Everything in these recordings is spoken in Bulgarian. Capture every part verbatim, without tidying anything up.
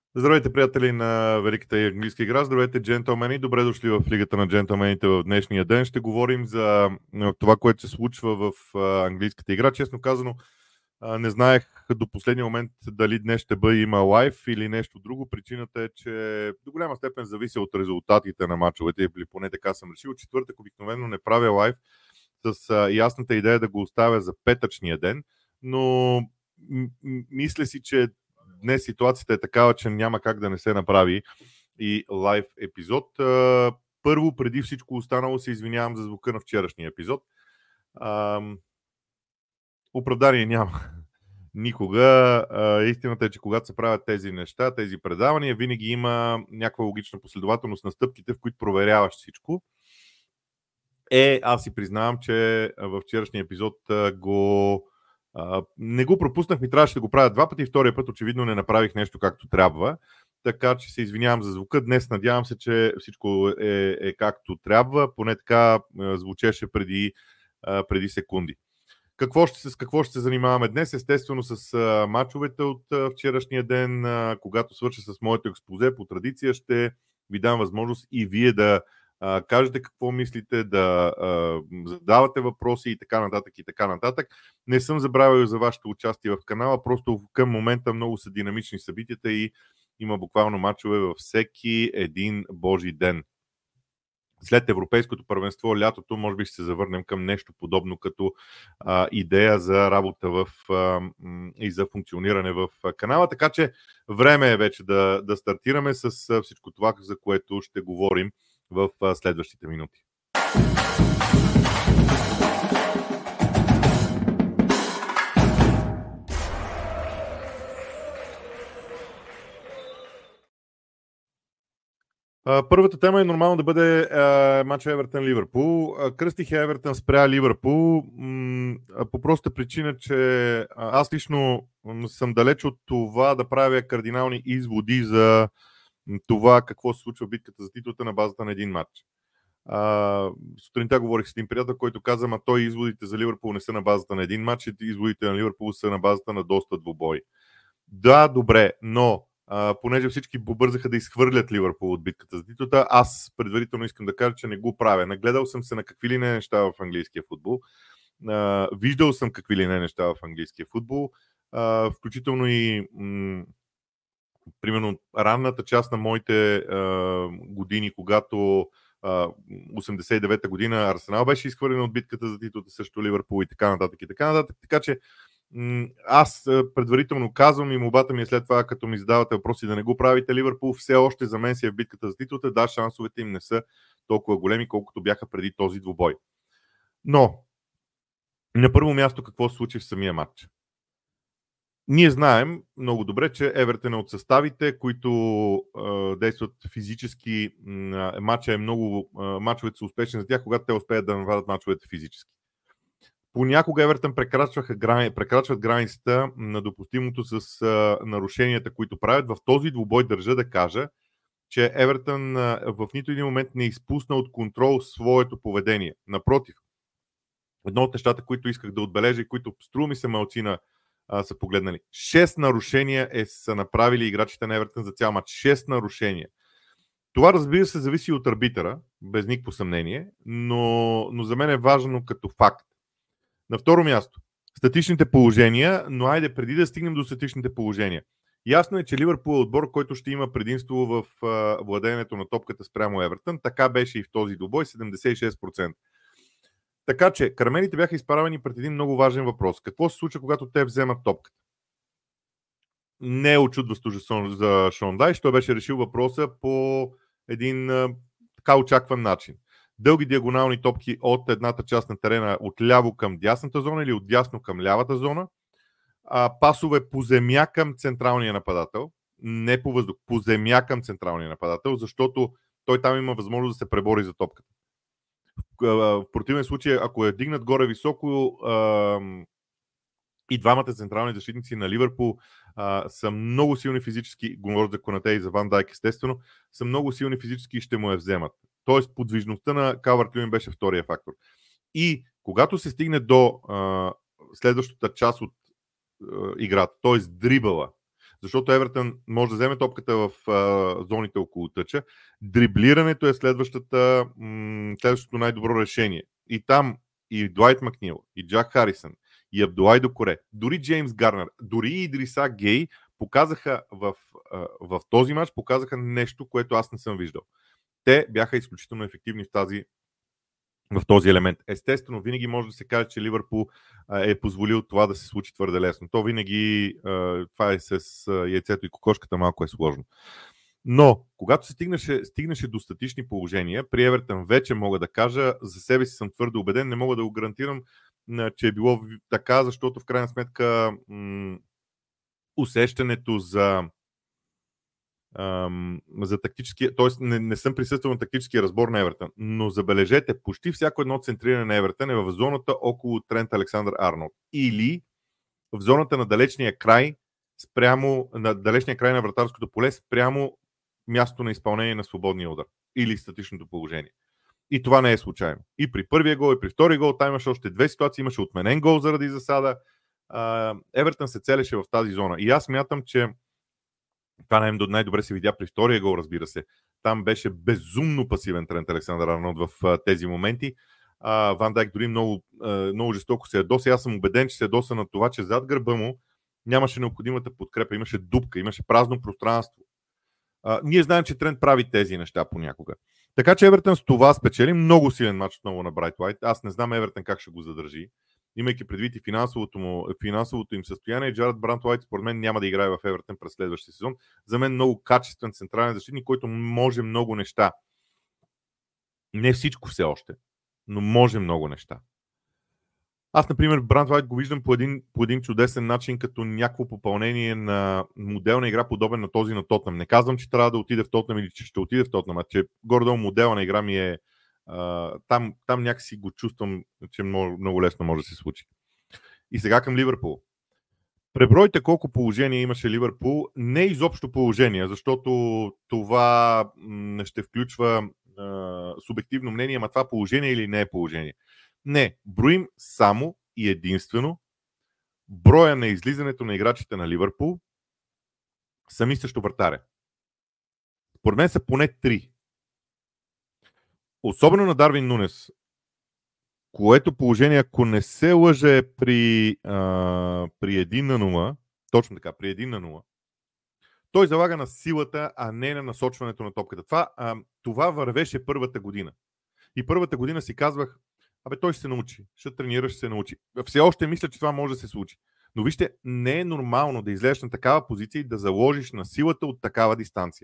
Здравейте, приятели на Великата и английска игра. Здравейте, джентълмени. Добре дошли в Лигата на джентълмените в днешния ден. Ще говорим за това, което се случва в английската игра. Честно казано, не знаех до последния момент дали днес ще бъде има лайв или нещо друго. Причината е, че до голяма степен зависи от резултатите на мачовете, или поне така съм решил. Четвъртък обикновено не правя лайв с ясната идея да го оставя за петъчния ден, но мисля си, че днес ситуацията е такава, че няма как да не се направи и лайв епизод. Първо, преди всичко останало, се извинявам за звука на вчерашния епизод. Оправдание няма никога. Истината е, че когато се правят тези неща, тези предавания, винаги има някаква логична последователност на стъпките, в които проверяваш всичко. Е, аз си признавам, че във вчерашния епизод го Uh, не го пропуснах, ми трябваше да го правя два пъти, втория път очевидно не направих нещо както трябва, така че се извинявам за звука. Днес надявам се, че всичко е, е както трябва, поне така uh, звучеше преди, uh, преди секунди. Какво ще се, с какво ще се занимаваме днес? Естествено с uh, мачовете от uh, вчерашния ден, uh, когато свърша с моето експозе, по традиция ще ви дам възможност и вие да Uh, кажете какво мислите, да uh, задавате въпроси и така нататък и така нататък. Не съм забравил за вашето участие в канала, просто към момента много са динамични събитията и има буквално мачове във всеки един божи ден. След Европейското първенство, лятото, може би ще се завърнем към нещо подобно като а, идея за работа в, а, и за функциониране в канала. Така че време е вече да, да стартираме с а, всичко това, за което ще говорим в а, следващите минути. Първата тема е нормално да бъде а, матча Евертън-Ливърпул. Кръстих Евертън спря Ливърпул м- по проста причина, че аз лично съм далеч от това да правя кардинални изводи за това какво се случва в битката за титлата на базата на един матч. А, сутринта говорих с един приятел, който каза, ма той изводите за Ливърпул не са на базата на един матч, изводите на Ливърпул са на базата на доста двубои. Да, добре, но Uh, понеже всички побързаха да изхвърлят Ливърпул от битката за титлата, аз предварително искам да кажа, че не го правя. Нагледал съм се на какви ли не неща в английския футбол. Uh, виждал съм какви ли не неща в английския футбол. Uh, включително и м- примерно ранната част на моите uh, години, когато uh, осемдесет и девета година Арсенал беше изхвърлен от битката за титлата срещу Ливърпул и така нататък и така нататък. Така че аз предварително казвам и молбата ми е след това, като ми задавате въпроси, да не го правите. Ливърпул все още за мен си е в битката за титлата. Да, шансовете им не са толкова големи, колкото бяха преди този двубой. Но на първо място какво се случи в самия матч? Ние знаем много добре, че Евертън е от съставите, които е, действат физически. Матча е много, е, мачовете са успешни за тях, когато те успеят да навадат мачовете физически. Понякога Евертън грани, прекрачват границата на допустимото с а, нарушенията, които правят. В този двубой държа да кажа, че Евертън а, в нито един момент не изпусна от контрол своето поведение. Напротив, едно от нещата, които исках да отбележа и които струва ми се малцина а, са погледнали. Шест нарушения е, са направили играчите на Евертън за цял матч. Шест нарушения. Това, разбира се, зависи от арбитъра, без никакво съмнение, но, но за мен е важно като факт. На второ място, статичните положения, но айде преди да стигнем до статичните положения. Ясно е, че Ливърпул е отбор, който ще има предимство в а, владеенето на топката спрямо Евертън. Така беше и в този двубой, седемдесет и шест процента. Така че, карамелите бяха изправени пред един много важен въпрос. Какво се случва, когато те вземат топката? Не е очудващо за Шон Дайч. Той беше решил въпроса по един а, така очакван начин. Дълги диагонални топки от едната част на терена от ляво към дясната зона или от дясно към лявата зона. А, пасове по земя към централния нападател. Не по въздух, по земя към централния нападател, защото той там има възможност да се пребори за топката. В противен случай, ако е дигнат горе високо, и двамата централни защитници на Ливърпул а, са много силни физически, говоря за Конате и за Ван Дайк естествено, са много силни физически и ще му я вземат. Тоест подвижността на Калварт-Люин беше втория фактор. И когато се стигне до а, следващата част от а, играта, т.е. дрибъла, Защото Евертън може да вземе топката в а, зоните около тъча. Дриблирането е следващата, м- следващото най-добро решение. И там и Дуайт Макнил, и Джак Харисън, и Абдулай Докоре, дори Джеймс Гарнер, дори и Идриса Гей показаха в, а, в този матч показаха нещо, което аз не съм виждал. Те бяха изключително ефективни в тази в този елемент. Естествено, винаги може да се каже, че Ливърпул е позволил това да се случи твърде лесно. То винаги, това е с яйцето и кокошката, малко е сложно. Но, когато се стигнеше, стигнеше до статични положения, при Евертън вече мога да кажа, за себе си съм твърдо убеден, не мога да го гарантирам, че е било така, защото в крайна сметка м- усещането за за тактически, т.е. Не, не съм присъствал на тактическия разбор на Евертън, но забележете, почти всяко едно центриране на Евертън е в зоната около Трент Александър Арнолд или в зоната на далечния край спрямо, на далечния край на вратарското поле спрямо място на изпълнение на свободния удар или статичното положение. И това не е случайно. И при първия гол, и при втория гол, там имаше още две ситуации, имаше отменен гол заради засада. Евертън се целеше в тази зона. И аз смятам, че това най-добре се видя при втория гол, разбира се. Там беше безумно пасивен Трент Александър Арнолд в а, тези моменти. А, Ван Дайк дори много, а, много жестоко се ядоса. Аз съм убеден, че се ядоса на това, че зад гърба му нямаше необходимата подкрепа. Имаше дупка, имаше празно пространство. А, ние знаем, че Трент прави тези неща понякога. Така че Евертън с това спечели много силен матч отново на Брайт Уайт. Аз не знам Евертън как ще го задържи. Имайки предвид и финансовото, му, финансовото им състояние, Джаред Брайт Уайт според мен няма да играе в Евертън през следващия сезон. За мен много качествен централен защитник, който може много неща. Не всичко все още, но може много неща. Аз, например, Брайт Уайт го виждам по един, по един чудесен начин, като някакво попълнение на моделна игра, подобен на този на Тотнъм. Не казвам, че трябва да отиде в Тотнъм или че ще отиде в Тотнъм, а че горе-долу модела на игра ми е Uh, там, там някакси го чувствам, че много, много лесно може да се случи. И сега към Ливърпул. Пребройте колко положения имаше Ливърпул. Не изобщо положения, защото това м- ще включва uh, субективно мнение, ама това положение или не е положение. Не, броим само и единствено броя на излизането на играчите на Ливърпул сами също вратаря. Според мен са поне три. Особено на Дарвин Нунес, което положение, ако не се лъже при, а, при един на нула, точно така, при един на нула, той залага на силата, а не на насочването на топката. Това, а, това вървеше първата година. И първата година си казвах, абе той ще се научи, ще тренира, ще се научи. Все още мисля, че това може да се случи. Но вижте, не е нормално да излезеш на такава позиция и да заложиш на силата от такава дистанция.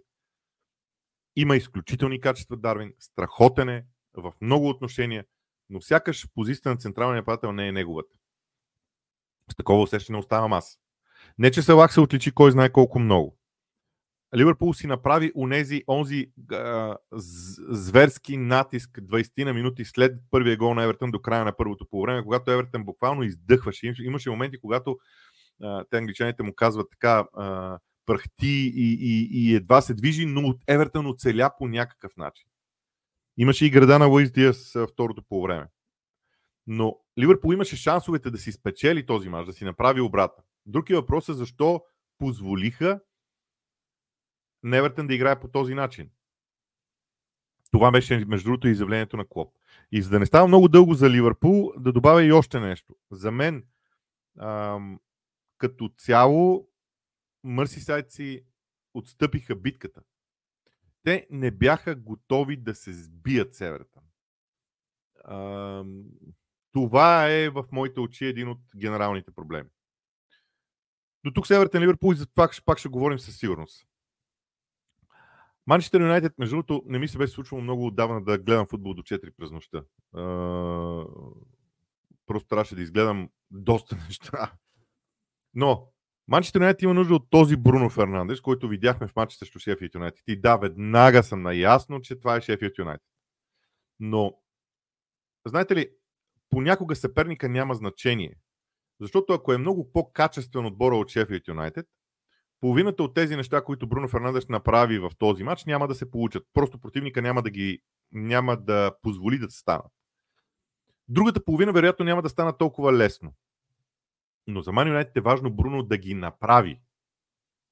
Има изключителни качества Дарвин, страхотен е в много отношения, но сякаш позицията на централния нападател не е неговата. С такова усещане оставам аз. Не, че Салах се отличи кой знае колко много. Ливърпул си направи унези, онзи а, зверски натиск двайсет на минути след първия гол на Евертън до края на първото полувреме, когато Евертън буквално издъхваше. Имаше моменти, когато а, те англичаните му казват така а, пръхти и, и, и едва се движи, но Евертън оцеля по някакъв начин. Имаше и града на Луис Диас второто полувреме. Но Ливърпул имаше шансовете да си спечели този мач, да си направи обрата. Друг е въпросът защо позволиха на Евертън да играе по този начин. Това беше, между другото, изявлението на Клоп. И за да не става много дълго за Ливърпул, да добавя и още нещо. За мен, ам, като цяло, мърсисайдци отстъпиха битката. Те не бяха готови да се сбият с Евертън. Ам, това е в моите очи един от генералните проблеми. До тук с Евертън Ливърпул и за това пак ще говорим със сигурност. Манчестър Юнайтед, между другото, не ми се беше случвало много отдавна да гледам футбол до четири през нощта. Uh, просто трябваше да изгледам доста неща. Но Манчестър Юнайтед има нужда от този Бруно Фернандес, който видяхме в матча срещу Шеффилд Юнайтед. И да, веднага съм наясно, че това е Шеффилд Юнайтед. Но, знаете ли, понякога съперника няма значение. Защото ако е много по-качествен отбора от Шеффилд Юнайтед, половината от тези неща, които Бруно Фернандес направи в този матч, няма да се получат. Просто противника няма да ги няма да позволи да станат. Другата половина вероятно няма да стана толкова лесно. Но за Man United е важно Бруно да ги направи.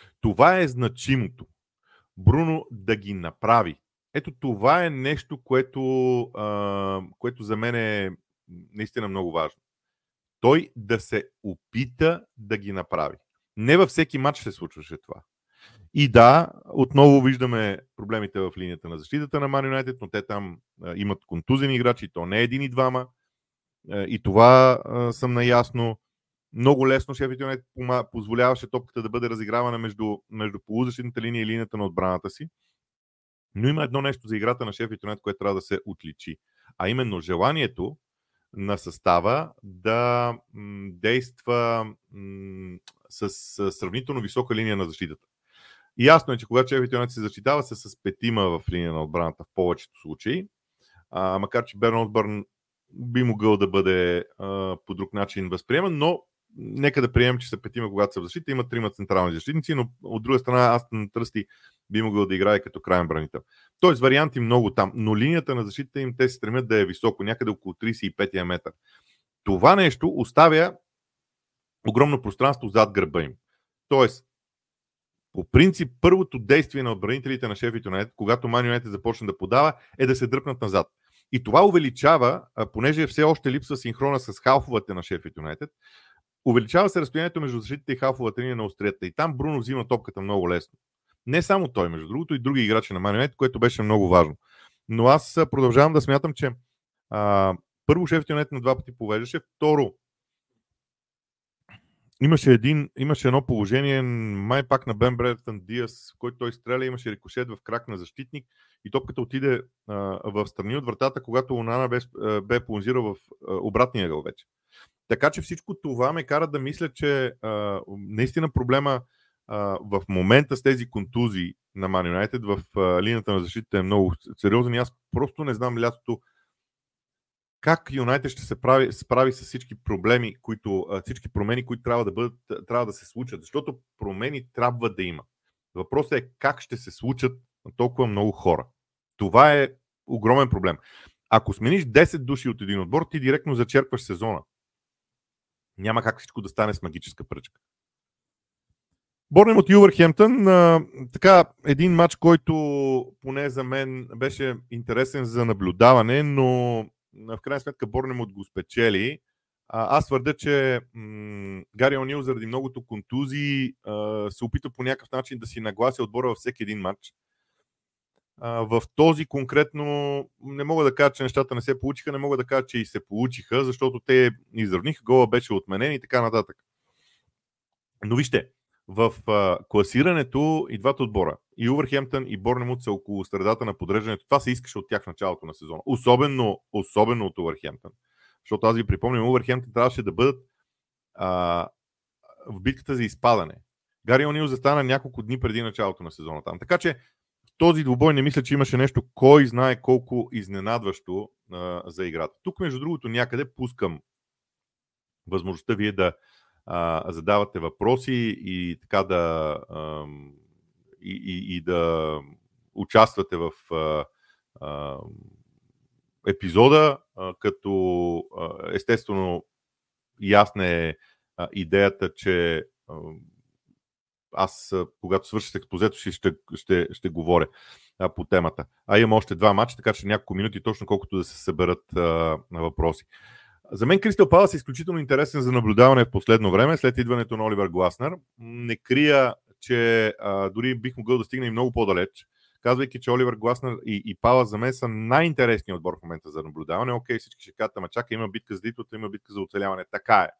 Това е значимото. Бруно да ги направи. Ето това е нещо, което, а, което за мен е наистина много важно. Той да се опита да ги направи. Не във всеки матч се случваше това. И да, отново виждаме проблемите в линията на защитата на Man United, но те там а, имат контузени играчи, то не е един и двама. А, и това а, съм наясно. Много лесно Шеффилд Юнайтед позволяваше топката да бъде разигравана между, между полузащитната линия и линията на отбраната си. Но има едно нещо за играта на Шеффилд Юнайтед, което трябва да се отличи. А именно желанието на състава да м, действа м, с, с сравнително висока линия на защитата. И ясно е, че когато Шеффилд Юнайтед се защитава, се с петима в линия на отбраната в повечето случаи. А, макар че Берн Осбърн би могъл да бъде а, по друг начин възприеман, но нека да приемем, че са петима, когато са в защита. Има трима централни защитници, но от друга страна Астън Тръсти би могъл да играе като краен бранител. Тоест варианти много там, но линията на защита им те се стремят да е високо, някъде около трийсет и пети метър. Това нещо оставя огромно пространство зад гърба им. Тоест, по принцип, първото действие на отбранителите на Шеффилд Юнайтед, когато Man United започне да подава, е да се дръпнат назад. И това увеличава, понеже все още липсва синхрона с халфовете на Шеффилд Юнайтед, увеличава се разстоянието между защитите и халфовата линия на острията. И там Бруно взима топката много лесно. Не само той, между другото, и други играчи на Man United, което беше много важно. Но аз продължавам да смятам, че а, първо Шеффилд Юнайтед на два пъти повеждаше, второ имаше, един, имаше едно положение, май пак на Бен Бредън Диас, в който той стреля, имаше рикошет в крак на защитник и топката отиде а, в страни от вратата, когато Онана бе, бе плонжирал в а, обратния ъгъл вече. Така че всичко това ме кара да мисля, че а, наистина проблема а, в момента с тези контузии на Man United в а, линията на защита е много сериозен и аз просто не знам лятото как Юнайтед ще се прави, справи с всички проблеми, които, всички промени, които трябва да, бъдат, трябва да се случат. Защото промени трябва да има. Въпросът е как ще се случат на толкова много хора. Това е огромен проблем. Ако смениш десет души от един отбор, ти директно зачерпваш сезона. Няма как всичко да стане с магическа пръчка. Борнемут Ювърхемптън, така един матч, който поне за мен беше интересен за наблюдаване, но в крайна сметка Борнемут го спечели. Аз твърдя, че м- Гари О'Нил заради многото контузии а, се опита по някакъв начин да си нагласи отбора във всеки един матч. А, в този конкретно не мога да кажа, че нещата не се получиха, не мога да кажа, че и се получиха, защото те изравниха, гола беше отменен и така нататък. Но вижте, в а, класирането и двата отбора, и Увърхемптън и Борнемут са около средата на подреждането. Това се искаше от тях в началото на сезона. Особено, особено от Увърхемптън. Защото аз ви припомням, Увърхемптън трябваше да бъдат а, в битката за изпадане. Гари О'Нил застана няколко дни преди началото на сезона там. Така че в този двубой не мисля, че имаше нещо, кой знае колко изненадващо а, за играта. Тук, между другото, някъде пускам възможността вие да а, задавате въпроси и така да а, и, и, и да участвате в а, а, епизода, а, като а, естествено ясна е а, идеята, че а, аз, а, когато свърша с експозето си, ще, ще, ще говоря а, по темата. А имам още два матча, така че няколко минути, точно колкото да се съберат а, на въпроси. За мен Кристал Палас е изключително интересен за наблюдаване в последно време, след идването на Оливер Гласнер. Не крия, че а, дори бих могъл да стигна и много по-далеч, казвайки, че Оливер Гласнер и, и Палас за мен са най-интересният отбор в момента за наблюдаване. Окей, всички ще кажат, ама чака, има битка за титлата, има битка за оцеляване. Така е.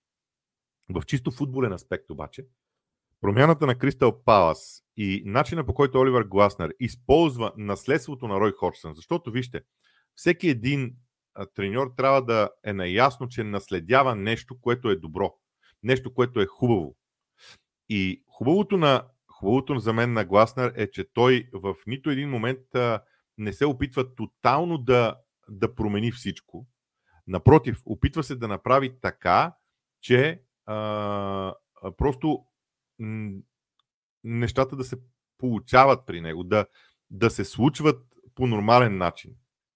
В чисто футболен аспект обаче, промяната на Кристал Палас и начина, по който Оливер Гласнер използва наследството на Рой Ходжсън, защото вижте, всеки един треньор трябва да е наясно, че наследява нещо, което е добро. Нещо, което е хубаво. И хубавото, на, хубавото за мен на Гласнер е, че той в нито един момент а, не се опитва тотално да, да промени всичко. Напротив, опитва се да направи така, че а, а, просто м- нещата да се получават при него, да, да се случват по нормален начин.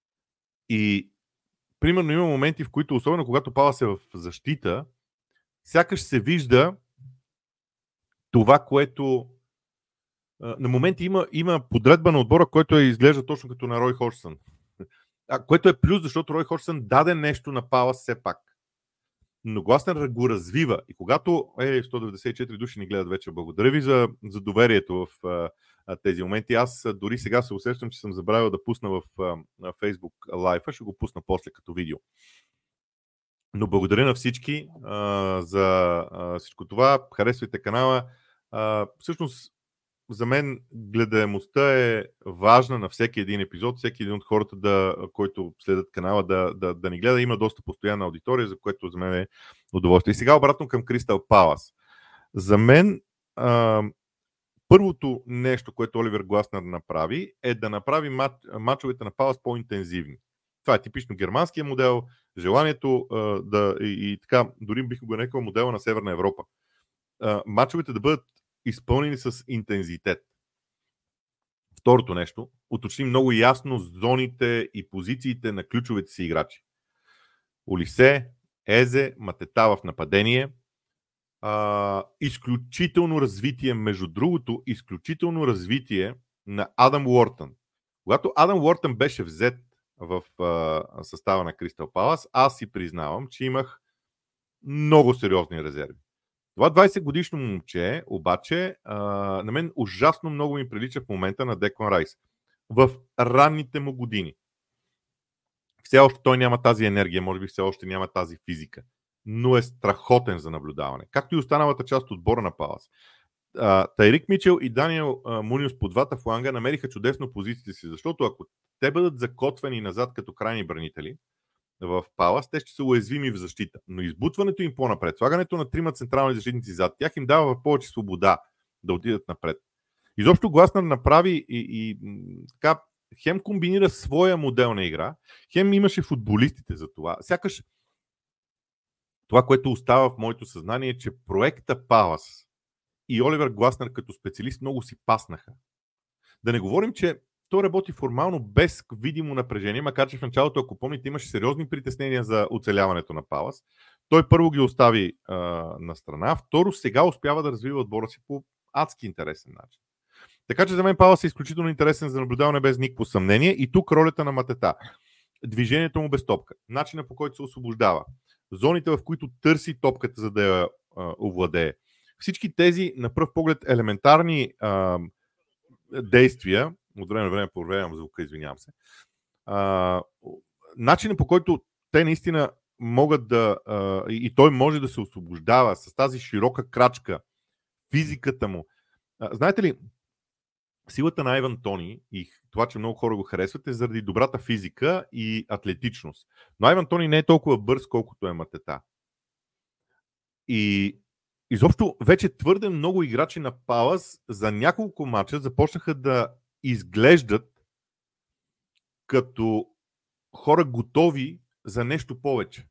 И примерно има моменти, в които, особено когато Палас е в защита, сякаш се вижда това, което На моменти има, има подредба на отбора, който е изглежда точно като на Рой Ходжсън. А, което е плюс, защото Рой Ходжсън даде нещо на Палас все пак. Но Гласнер го развива. И когато е, сто деветдесет и четири души ни гледат вече, благодаря ви за, за доверието в а, тези моменти. Аз а, дори сега се усещам, че съм забравил да пусна в а, на Facebook лайфа. Ще го пусна после като видео. Но благодаря на всички а, за а, всичко това. Харесвайте канала. А, всъщност, за мен гледаемостта е важна на всеки един епизод. Всеки един от хората, да, който следят канала, да, да, да ни гледа. Има доста постоянна аудитория, за което за мен е удоволствие. И сега обратно към Кристал Палас. За мен а, първото нещо, което Оливер Гласнер направи, е да направи матч, матчовете на Палас по-интензивни. Това е типично германския модел, желанието а, да и, и така, дори бих го нарекал модела на Северна Европа. А, матчовете да бъдат изпълнени с интензитет. Второто нещо, уточни много ясно зоните и позициите на ключовите си играчи. Олисе, Езе, Матета в нападение. А, изключително развитие, между другото, изключително развитие на Адам Уортън. Когато Адам Уортън беше взет в а, състава на Кристал Палас, аз си признавам, че имах много сериозни резерви. Това двайсет годишно момче, обаче, а, на мен ужасно много ми прилича в момента на Деклан Райс. В ранните му години. Все още той няма тази енергия, може би все още няма тази физика, но е страхотен за наблюдаване. Както и останалата част от отбора на Палас. А, Тайрик Мичел и Даниел а, Муниос по двата фланга намериха чудесно позициите си, защото ако те бъдат закотвени назад като крайни бранители в Палас, те ще са уязвими в защита. Но избутването им по-напред, слагането на трима централни защитници зад тях им дава повече свобода да отидат напред. Изобщо Гласнер направи и, и така, хем комбинира своя модел на игра, хем имаше футболистите за това. Сякаш това, което остава в моето съзнание, е, че проекта Палас и Оливер Гласнер като специалист много си паснаха. Да не говорим, че той работи формално без видимо напрежение, макар че в началото, ако помните, имаше сериозни притеснения за оцеляването на Палас. Той първо ги остави а, на страна, второ сега успява да развива отбора си по адски интересен начин. Така че за мен Палас е изключително интересен за наблюдаване без никакво съмнение. И тук ролята на Матета. Движението му без топка. Начина, по който се освобождава. Зоните, в които търси топката, за да я а, овладее. Всички тези, на пръв поглед, елементарни а, действия, от време на време проверявам звука, извинявам се, а, начинът, по който те наистина могат да а, и той може да се освобождава с тази широка крачка, физиката му. А, знаете ли, силата на Айван Тони и това, че много хора го харесват, е заради добрата физика и атлетичност. Но Айван Тони не е толкова бърз, колкото е Матета. И изобщо вече твърде много играчи на Палас за няколко мача започнаха да изглеждат като хора готови за нещо повече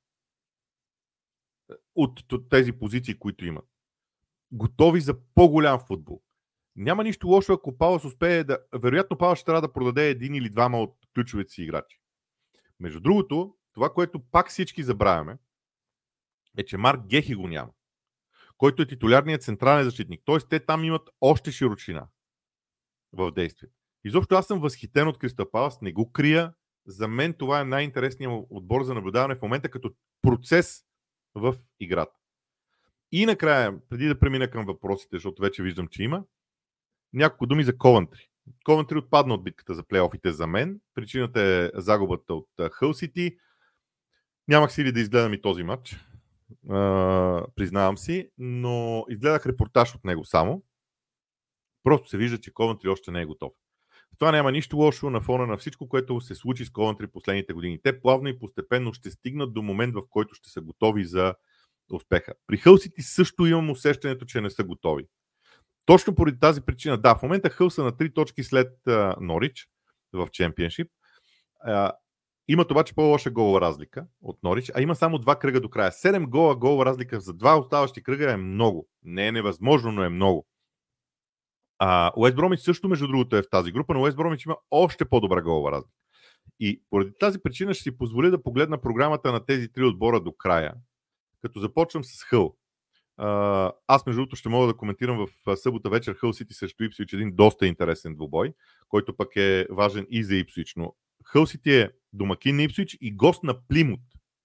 от тези позиции, които имат. Готови за по-голям футбол. Няма нищо лошо, ако Палас успее да... Вероятно Палас ще трябва да продаде един или двама от ключовите си играчи. Между другото, това, което пак всички забравяме, е, че Марк Гехи го няма, който е титулярният централен защитник. Тоест, те там имат още широчина в действие. Изобщо аз съм възхитен от Кристал Палас, не го крия. За мен това е най-интересният отбор за наблюдаване в момента като процес в играта. И накрая, преди да премина към въпросите, защото вече виждам, че има, няколко думи за Ковентри. Ковентри отпадна от битката за плейофите за мен. Причината е загубата от Хъл Сити. Нямах сили да изгледам и този матч. Uh, признавам си, но изгледах репортаж от него само. Просто се вижда, че Ковентри още не е готов. В това няма нищо лошо на фона на всичко, което се случи с Ковентри последните години. Те плавно и постепенно ще стигнат до момент, в който ще са готови за успеха. При Хъл Сити също имам усещането, че не са готови. Точно поради тази причина. Да, в момента Хъл са на три точки след uh, Норич в Чемпионшип. Uh, Имат обаче по-лоша голова разлика от Норич, а има само два кръга до края. седем гола голова разлика за два оставащи кръга е много. Не е невъзможно, но е много. А Уест Бромич също, между другото, е в тази група, но Уест Бромич има още по-добра голова разлика. И поради тази причина ще си позволя да погледна програмата на тези три отбора до края, като започвам с Хъл. Uh, аз между другото ще мога да коментирам в събота вечер Хъл Сити срещу Ипсвич, един доста интересен двубой, който пък е важен и за Ипсвич. Но Хъл Сити е домакин на Ипсвич и гост на Плимут.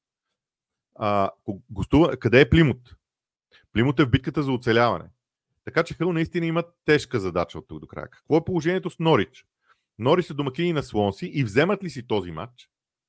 Uh, гостува... Къде е Плимут? Плимут е в битката за оцеляване. Така че Хъл наистина има тежка задача от тук до края. Какво е положението с Норич? Норич са домакини на Слонси и вземат ли си този матч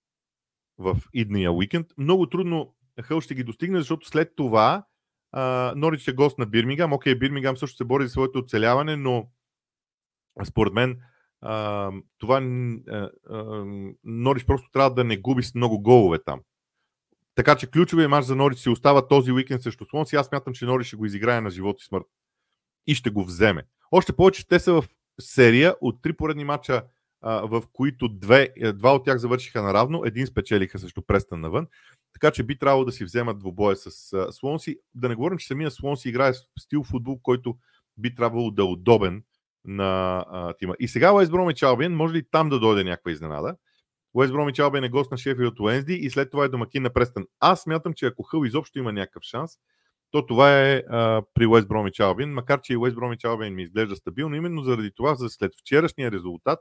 в идния уикенд? Много трудно Хъл ще ги достигне, защото след това Uh, Норич е гост на Бирмингам. Окей, Бирмингам също се бори за своето оцеляване, но според мен uh, това uh, uh, Норич просто трябва да не губи с много голове там. Така че ключовият мач за Норич си остава този уикенд срещу Слонси. Аз смятам, че Норич ще го изиграе на живот и смърт. И ще го вземе. Още повече те са в серия от три поредни мача, uh, в които две, два от тях завършиха наравно, един спечелиха срещу Престън навън. Така че би трябвало да си вземат двубоя с Слонси. Да не говорим, че самия Слонси играе стил футбол, който би трябвало да е удобен на а, тима. И сега Уест Бромич Албион, може ли там да дойде някаква изненада? Уест Бромич Албион е гост на Шефилд Уенсди и след това е домакин на Престън. Аз смятам, че ако Хъл изобщо има някакъв шанс, то това е а, при Уест Бромич Албион, макар че и Уест Бромич Албион ми изглежда стабилно, именно заради това, за след вчерашния резултат,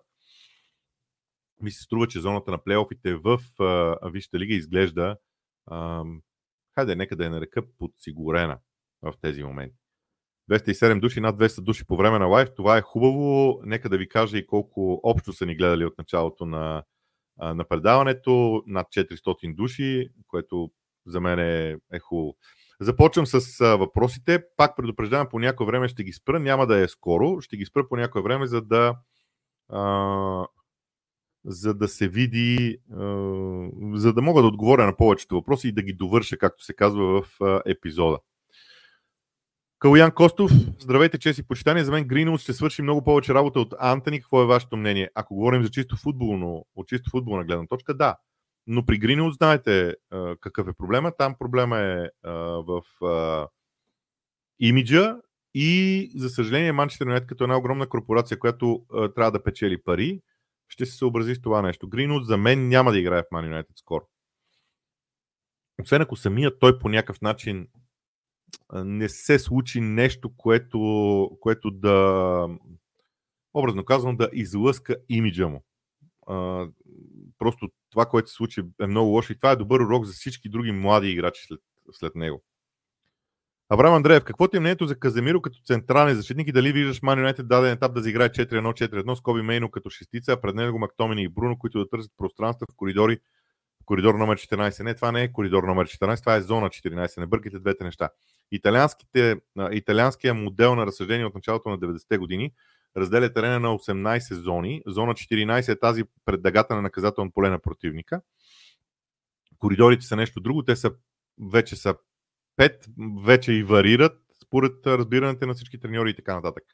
ми се струва, че зоната на плейофите в а, Висшата лига изглежда Uh, хайде, нека да я нарека подсигурена в тези моменти. двеста и седем души, над двеста души по време на лайв. Това е хубаво. Нека да ви кажа и колко общо са ни гледали от началото на, на предаването. Над четиристотин души, което за мен е, е хубаво. Започвам с а, въпросите. Пак предупреждавам, по някое време ще ги спра. Няма да е скоро. Ще ги спра по някое време, за да а, за да се види, за да мога да отговоря на повечето въпроси и да ги довърша, както се казва в епизода. Калуян Костов, здравейте, чест и почитание. За мен Гринвуд ще свърши много повече работа от Антони. Какво е вашето мнение? Ако говорим за чисто футболно, от чисто футболна гледна точка, да. Но при Гринвуд знаете какъв е проблема. Там проблема е в имиджа и, за съжаление, Манчестър Юнайтед като една огромна корпорация, която трябва да печели пари, ще се съобрази с това нещо. Гринвуд за мен няма да играе в Ман Юнайтед скоро. Освен ако самият той по някакъв начин не се случи нещо, което, което да, образно казвам, да излъска имиджа му. А, просто това, което се случи, е много лошо и това е добър урок за всички други млади играчи след, след него. Авраам Андреев, какво ти е мнението за Каземиро като централен защитник и дали виждаш Ман Юнайтед даден етап да заиграе четири едно четири едно с Коби Мейно като шестица, а пред него Мактомини и Бруно, които да търсят пространство в коридори, в коридор номер четиринайсет. Не, това не е коридор номер четиринайсет, това е зона четиринайсет. Не бъркайте двете неща. Италианският модел на разсъждение от началото на деветдесетте години разделя терена на осемнайсет зони. Зона четиринайсет е тази пред дъгата на наказателно поле на противника. Коридорите са нещо друго, те са вече са пет, вече и варират според разбирането на всички треньори и така нататък.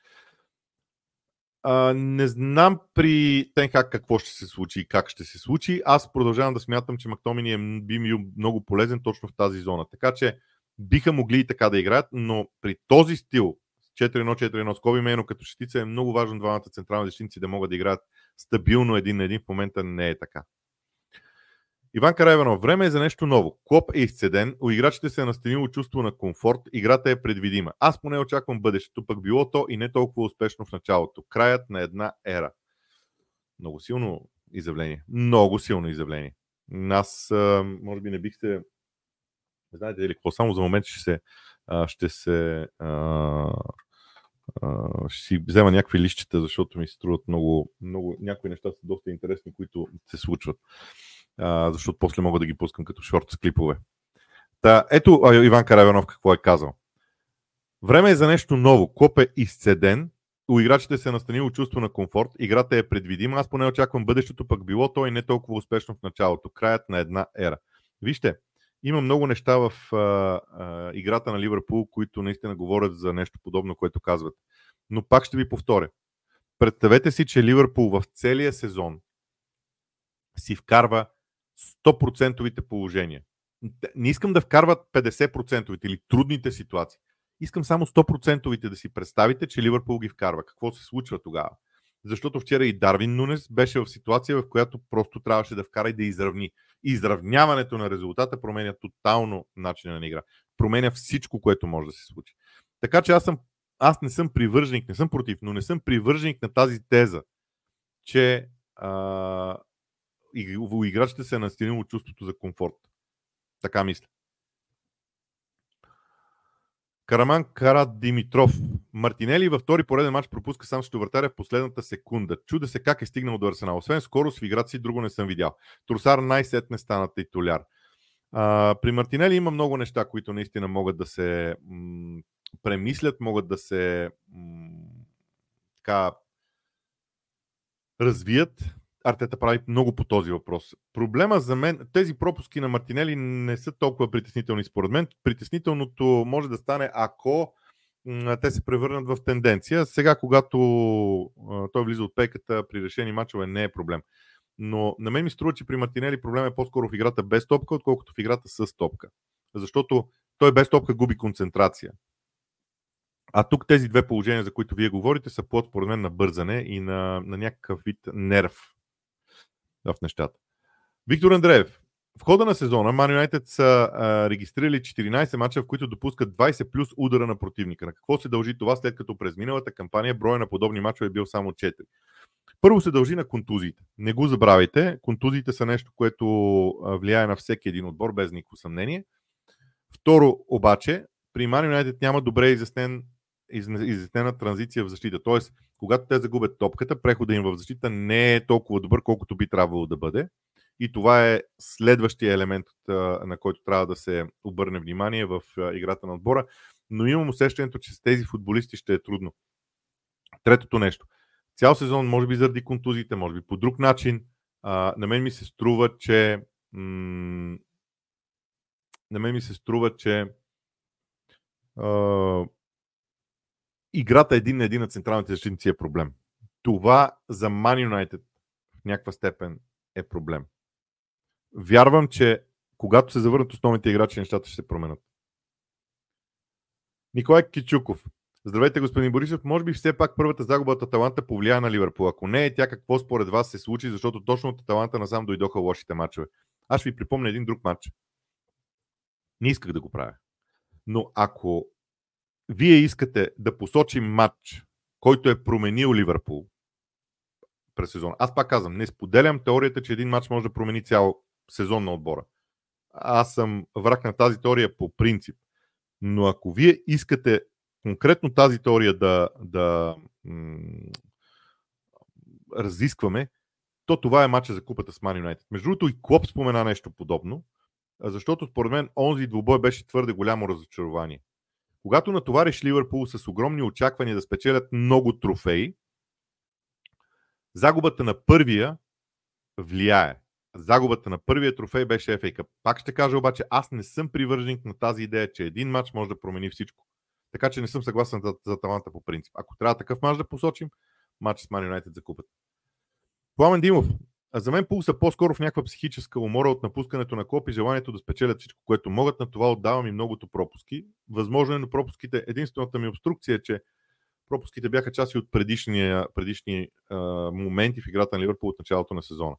А, не знам при Тен Хаг какво ще се случи и как ще се случи. Аз продължавам да смятам, че Мактомини е би ми много полезен точно в тази зона. Така че биха могли и така да играят, но при този стил четири едно четири едно с Коби Мейно като шестица е много важно двамата централни защитници да могат да играят стабилно един на един. В момента не е така. Иван Карайванов, време е за нещо ново. Клоп е изцеден, у играчите се е настанило чувство на комфорт, играта е предвидима. Аз поне очаквам бъдещето, пък било то и не толкова успешно в началото. Краят на една ера. Много силно изявление. Много силно изявление. Аз, може би, не бих се... Знаете ли какво? Само за момент ще се... Ще се... Ще си взема някакви листчета, защото ми се струват много... много... Някои неща са доста интересни, които се случват. Uh, защото после мога да ги пускам като шорт с клипове. Та, ето а, Иван Каравянов какво е казал. Време е за нещо ново. Клоп е изцеден, у играчите се е настанило чувство на комфорт, играта е предвидима, аз поне очаквам бъдещето, пък било то и не толкова успешно в началото. Краят на една ера. Вижте, има много неща в uh, uh, играта на Ливърпул, които наистина говорят за нещо подобно, което казват. Но пак ще ви повторя. Представете си, че Ливърпул в целия сезон си вкарва сто процента положения. Не искам да вкарват петдесет процента или трудните ситуации. Искам само сто процента да си представите, че Ливърпул ги вкарва. Какво се случва тогава? Защото вчера и Дарвин Нунес беше в ситуация, в която просто трябваше да вкара и да изравни. Изравняването на резултата променя тотално начина на игра. променя всичко, което може да се случи. Така че аз, съм, аз не съм привърженик, не съм против, но не съм привърженик на тази теза, че а, у играчите се е настигнало чувството за комфорт. Така мисля. Караман Карат Димитров. Мартинели във втори пореден матч пропуска сам срещу вратаря в последната секунда. Чуда се как е стигнал до Арсенал. Освен скорост в играта си, друго не съм видял. Тросар най-сетне стана титуляр. А, при Мартинели има много неща, които наистина могат да се м- премислят, могат да се м- така развият. Артета прави много по този въпрос. Проблема за мен, тези пропуски на Мартинели не са толкова притеснителни според мен. Притеснителното може да стане, ако м- те се превърнат в тенденция. Сега, когато а, той влиза от пейката при решени мачове, не е проблем. Но на мен ми струва, че при Мартинели проблем е по-скоро в играта без топка, отколкото в играта с топка. Защото той без топка губи концентрация. А тук тези две положения, за които вие говорите, са плод според мен на бързане и на, на някакъв вид нерв в нещата. Виктор Андреев. В хода на сезона Man United са а, регистрирали четиринайсет мача, в които допускат двайсет плюс удара на противника. На какво се дължи това, след като през миналата кампания броя на подобни мачове е бил само четири? Първо се дължи на контузиите. Не го забравяйте. Контузиите са нещо, което влияе на всеки един отбор, без никакво съмнение. Второ, обаче, при Man United няма добре изяснен, изяснена транзиция в защита. Тоест, когато те загубят топката, прехода им в защита не е толкова добър, колкото би трябвало да бъде. И това е следващия елемент, на който трябва да се обърне внимание в играта на отбора. Но имам усещането, че с тези футболисти ще е трудно. Третото нещо. Цял сезон, може би заради контузиите, може би по друг начин, а, на мен ми се струва, че м- на мен ми се струва, че а, играта един на един на централните защитници е проблем. Това за Man United в някаква степен е проблем. Вярвам, че когато се завърнат основните играчи, нещата ще се променят. Николай Кичуков. Здравейте, господин Борисов. Може би все пак първата загуба от Аталанта повлия на Ливърпул. Ако не е тя, какво според вас се случи, защото точно от Аталанта насам дойдоха лошите мачове. Аз ще ви припомня един друг матч. Не исках да го правя. Но ако вие искате да посочим матч, който е променил Ливърпул през сезона, аз пак казвам, не споделям теорията, че един матч може да промени цял сезон на отбора. Аз съм враг на тази теория по принцип. Но ако вие искате конкретно тази теория да, да м- разискваме, то това е матча за купата с Man United. Между другото и Клоп спомена нещо подобно, защото според мен онзи двубой беше твърде голямо разочарование. Когато натовариш Ливърпул с огромни очаквания да спечелят много трофеи, загубата на първия влияе. Загубата на първия трофей беше Еф Ей Къп. Пак ще кажа обаче, аз не съм привърженик на тази идея, че един матч може да промени всичко. Така че не съм съгласен за, за Аталанта по принцип. Ако трябва такъв мач да посочим, матч с Man United за купата. Пламен Димов. За мен Пул са по-скоро в някаква психическа умора от напускането на Клоп и желанието да спечелят всичко, което могат. На това отдавам и многото пропуски. Възможно е на пропуските. Единствената ми обструкция е, че пропуските бяха части от предишни, предишни а, моменти в играта на Ливърпул от началото на сезона.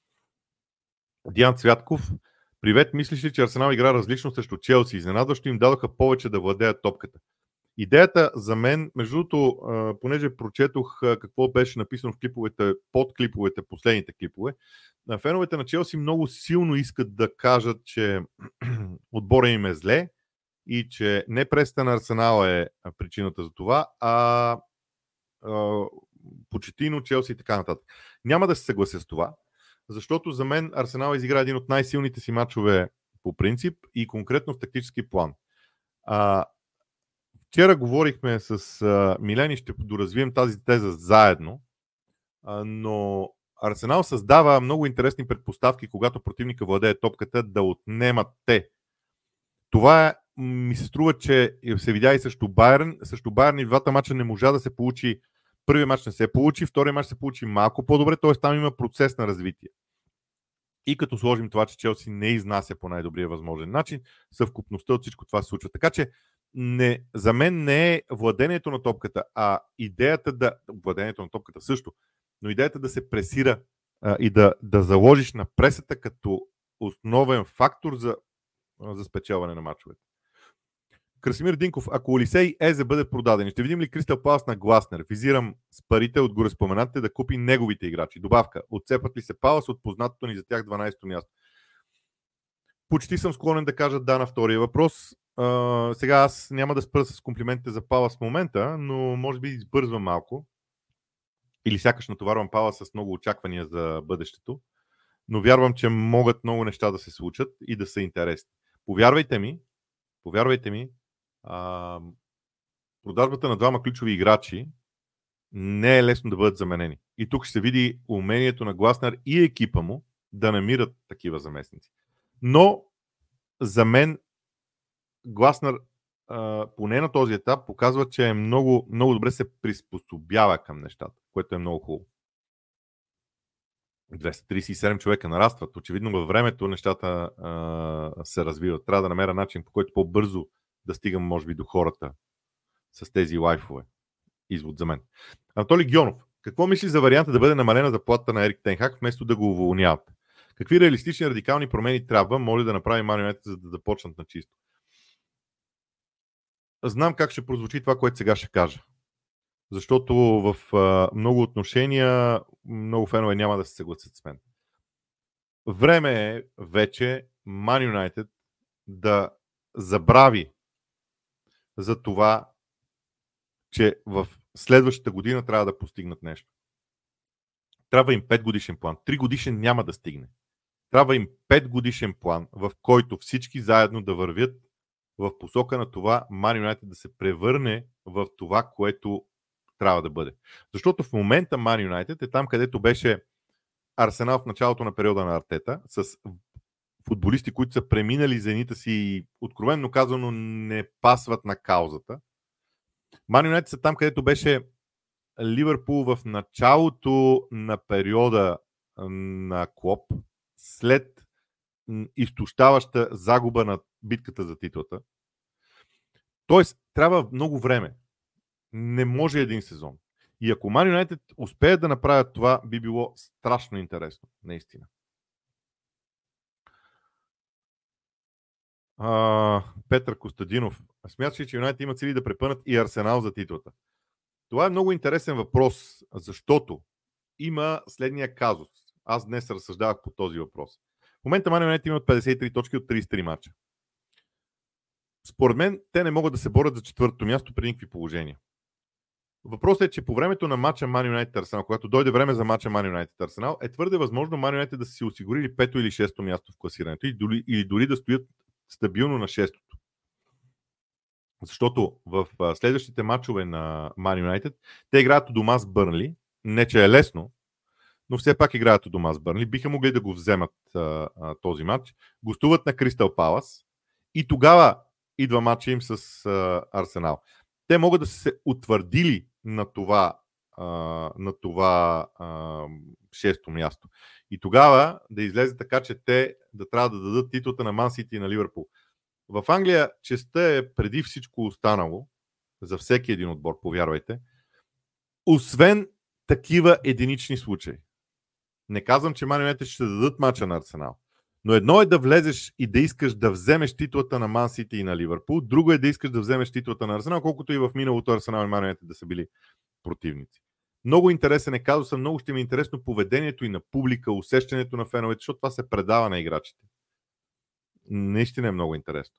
Диан Цвятков. Привет, мислиш ли, че Арсенал игра различно срещу Челси? Изненадващо им дадоха повече да владеят топката. Идеята за мен, между другото, понеже прочетох какво беше написано в клиповете, под клиповете, последните клипове, феновете на Челси много силно искат да кажат, че отбора им е зле и че не пресата на Арсенал е причината за това, а, а Почетино, Челси и така нататък. Няма да се съглася с това, защото за мен Арсенал изигра един от най-силните си мачове по принцип и конкретно в тактически план. А, Вчера говорихме с а, Милен и ще доразвием тази теза заедно, а, но Арсенал създава много интересни предпоставки, когато противника владее топката, да отнемат те. Това е, ми се струва, че се видя и също Байерн. Също Байерн и в двата мача не можа да се получи. Първият мач не се получи, втория мач се получи малко по-добре, т.е. там има процес на развитие. И като сложим това, че Челси не изнася по най-добрия възможен начин, съвкупността от всичко това се случва. Така че не, за мен не е владението на топката, а идеята да... Владението на топката също, но идеята да се пресира а, и да, да заложиш на пресата като основен фактор за, за спечелване на мачовете. Красимир Динков, ако Олисей и Езе бъдат продадени, ще видим ли Кристал Палас на Гласнер? Визирам с парите от горе споменатите да купи неговите играчи. Добавка. Отцепат ли се Палас от познатото ни за тях дванайсето място? Почти съм склонен да кажа да на втория въпрос. Uh, сега аз няма да спра с комплиментите за Палас в момента, но може би избързвам малко. Или сякаш натоварвам Палас с много очаквания за бъдещето. Но вярвам, че могат много неща да се случат и да са интересни. Повярвайте ми, повярвайте ми, а, продажбата на двама ключови играчи не е лесно да бъдат заменени. И тук ще се види умението на Гласнер и екипа му да намират такива заместници. Но за мен Гласнер а, поне на този етап показва, че е много, много добре се приспособява към нещата, което е много хубаво. двеста трийсет и седем човека нарастват. Очевидно във времето нещата а, се развиват. Трябва да намеря начин, по който по-бързо да стигам, може би, до хората с тези лайфове. Извод за мен. Анатолий Гьонов. Какво мислиш за варианта да бъде намалена заплатата на Ерик Тен Хаг, вместо да го уволняват? Какви реалистични радикални промени трябва, може да направи Ман Юнайтед, за да започнат на чисто? Знам как ще прозвучи това, което сега ще кажа. Защото в а, много отношения много фенове няма да се съгласят с мен. Време е вече Ман Юнайтед да забрави за това, че в следващата година трябва да постигнат нещо. Трябва им пет годишен план. три годишен няма да стигне. Трябва им пет годишен план, в който всички заедно да вървят в посока на това Ман Юнайтед да се превърне в това, което трябва да бъде. Защото в момента Ман Юнайтед е там, където беше Арсенал в началото на периода на Артета, с футболисти, които са преминали зените си и откровенно казано не пасват на каузата. Ман Юнайтед са там, където беше Ливърпул в началото на периода на Клоп, след изтощаваща загуба на битката за титлата. Тоест, трябва много време. Не може един сезон. И ако Ман Юнайтед успеят да направят това, би било страшно интересно. Наистина. А, Петър Костадинов. Смяташ ли, че Юнайтед има цели да препънат и Арсенал за титлата? Това е много интересен въпрос, защото има следния казус. Аз днес разсъждавах по този въпрос. В момента Ман Юнайтед имат петдесет и три точки от трийсет и три мача. Според мен, те не могат да се борят за четвъртото място при никакви положения. Въпросът е, че по времето на матча Ман Юнайтед Арсенал, когато дойде време за матча Ман Юнайтед Арсенал, е твърде възможно Ман Юнайтед да са си осигурили пето или шесто място в класирането или дори, или дори да стоят стабилно на шестото. Защото в следващите матчове на Ман Юнайтед те играят у дома с Бърнли. Не, че е лесно, но все пак играят у дома с Бърнли. Биха могли да го вземат а, а, този матч. Гостуват на Кристал Палас и тогава идва матча им с а, Арсенал. Те могат да са се утвърдили на това, а, на това а, шесто място. И тогава да излезе така, че те да трябва да дадат титлата на Ман Сити и на Ливърпул. В Англия честта е преди всичко останало за всеки един отбор, повярвайте, освен такива единични случаи. Не казвам, че Ман Юнайтед ще дадат мача на Арсенал. Но едно е да влезеш и да искаш да вземеш титлата на Ман Сити и на Ливърпул, друго е да искаш да вземеш титлата на Арсенал, колкото и в миналото Арсенал и Ман Юнайтед да са били противници. Много интересен е казусът, много ще ми е интересно поведението и на публика, усещането на феновете, защото това се предава на играчите. Наистина е много интересно.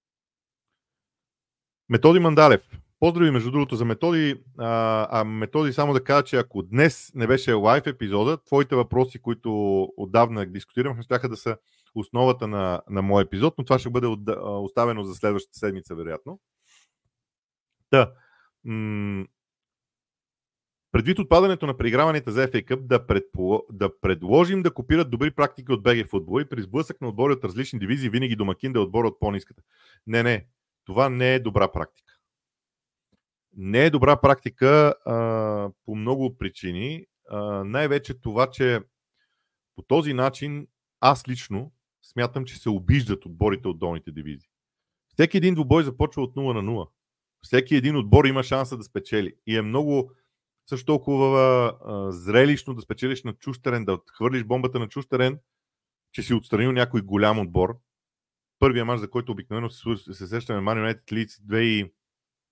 Методи Мандалев. Поздрави, между другото, за Методи. А, а Методи, само да кажа, че ако днес не беше лайв епизода, твоите въпроси, които отдавна дискутирам, щяха да са основата на, на моя епизод, но това ще бъде от, оставено за следващата седмица, вероятно. Да. М- Предвид отпадането на преиграваните за Еф Ей Къп, да, предпо... да предложим да копират добри практики от БГ футбол и при сблъсък на отбори от различни дивизии винаги домакин да е отбора от по-ниската. Не, не. Това не е добра практика. Не е добра практика а, по много причини. А, най-вече това, че по този начин аз лично смятам, че се обиждат отборите от долните дивизии. Всеки един двубой започва от нула на нула. Всеки един отбор има шанса да спечели. И е много също толкова а, зрелищно да спечелиш на чужд терен, да отхвърлиш бомбата на чужд терен, че си отстранил някой голям отбор първия мач, за който обикновено се, се сещаме Man United Leeds две хиляди и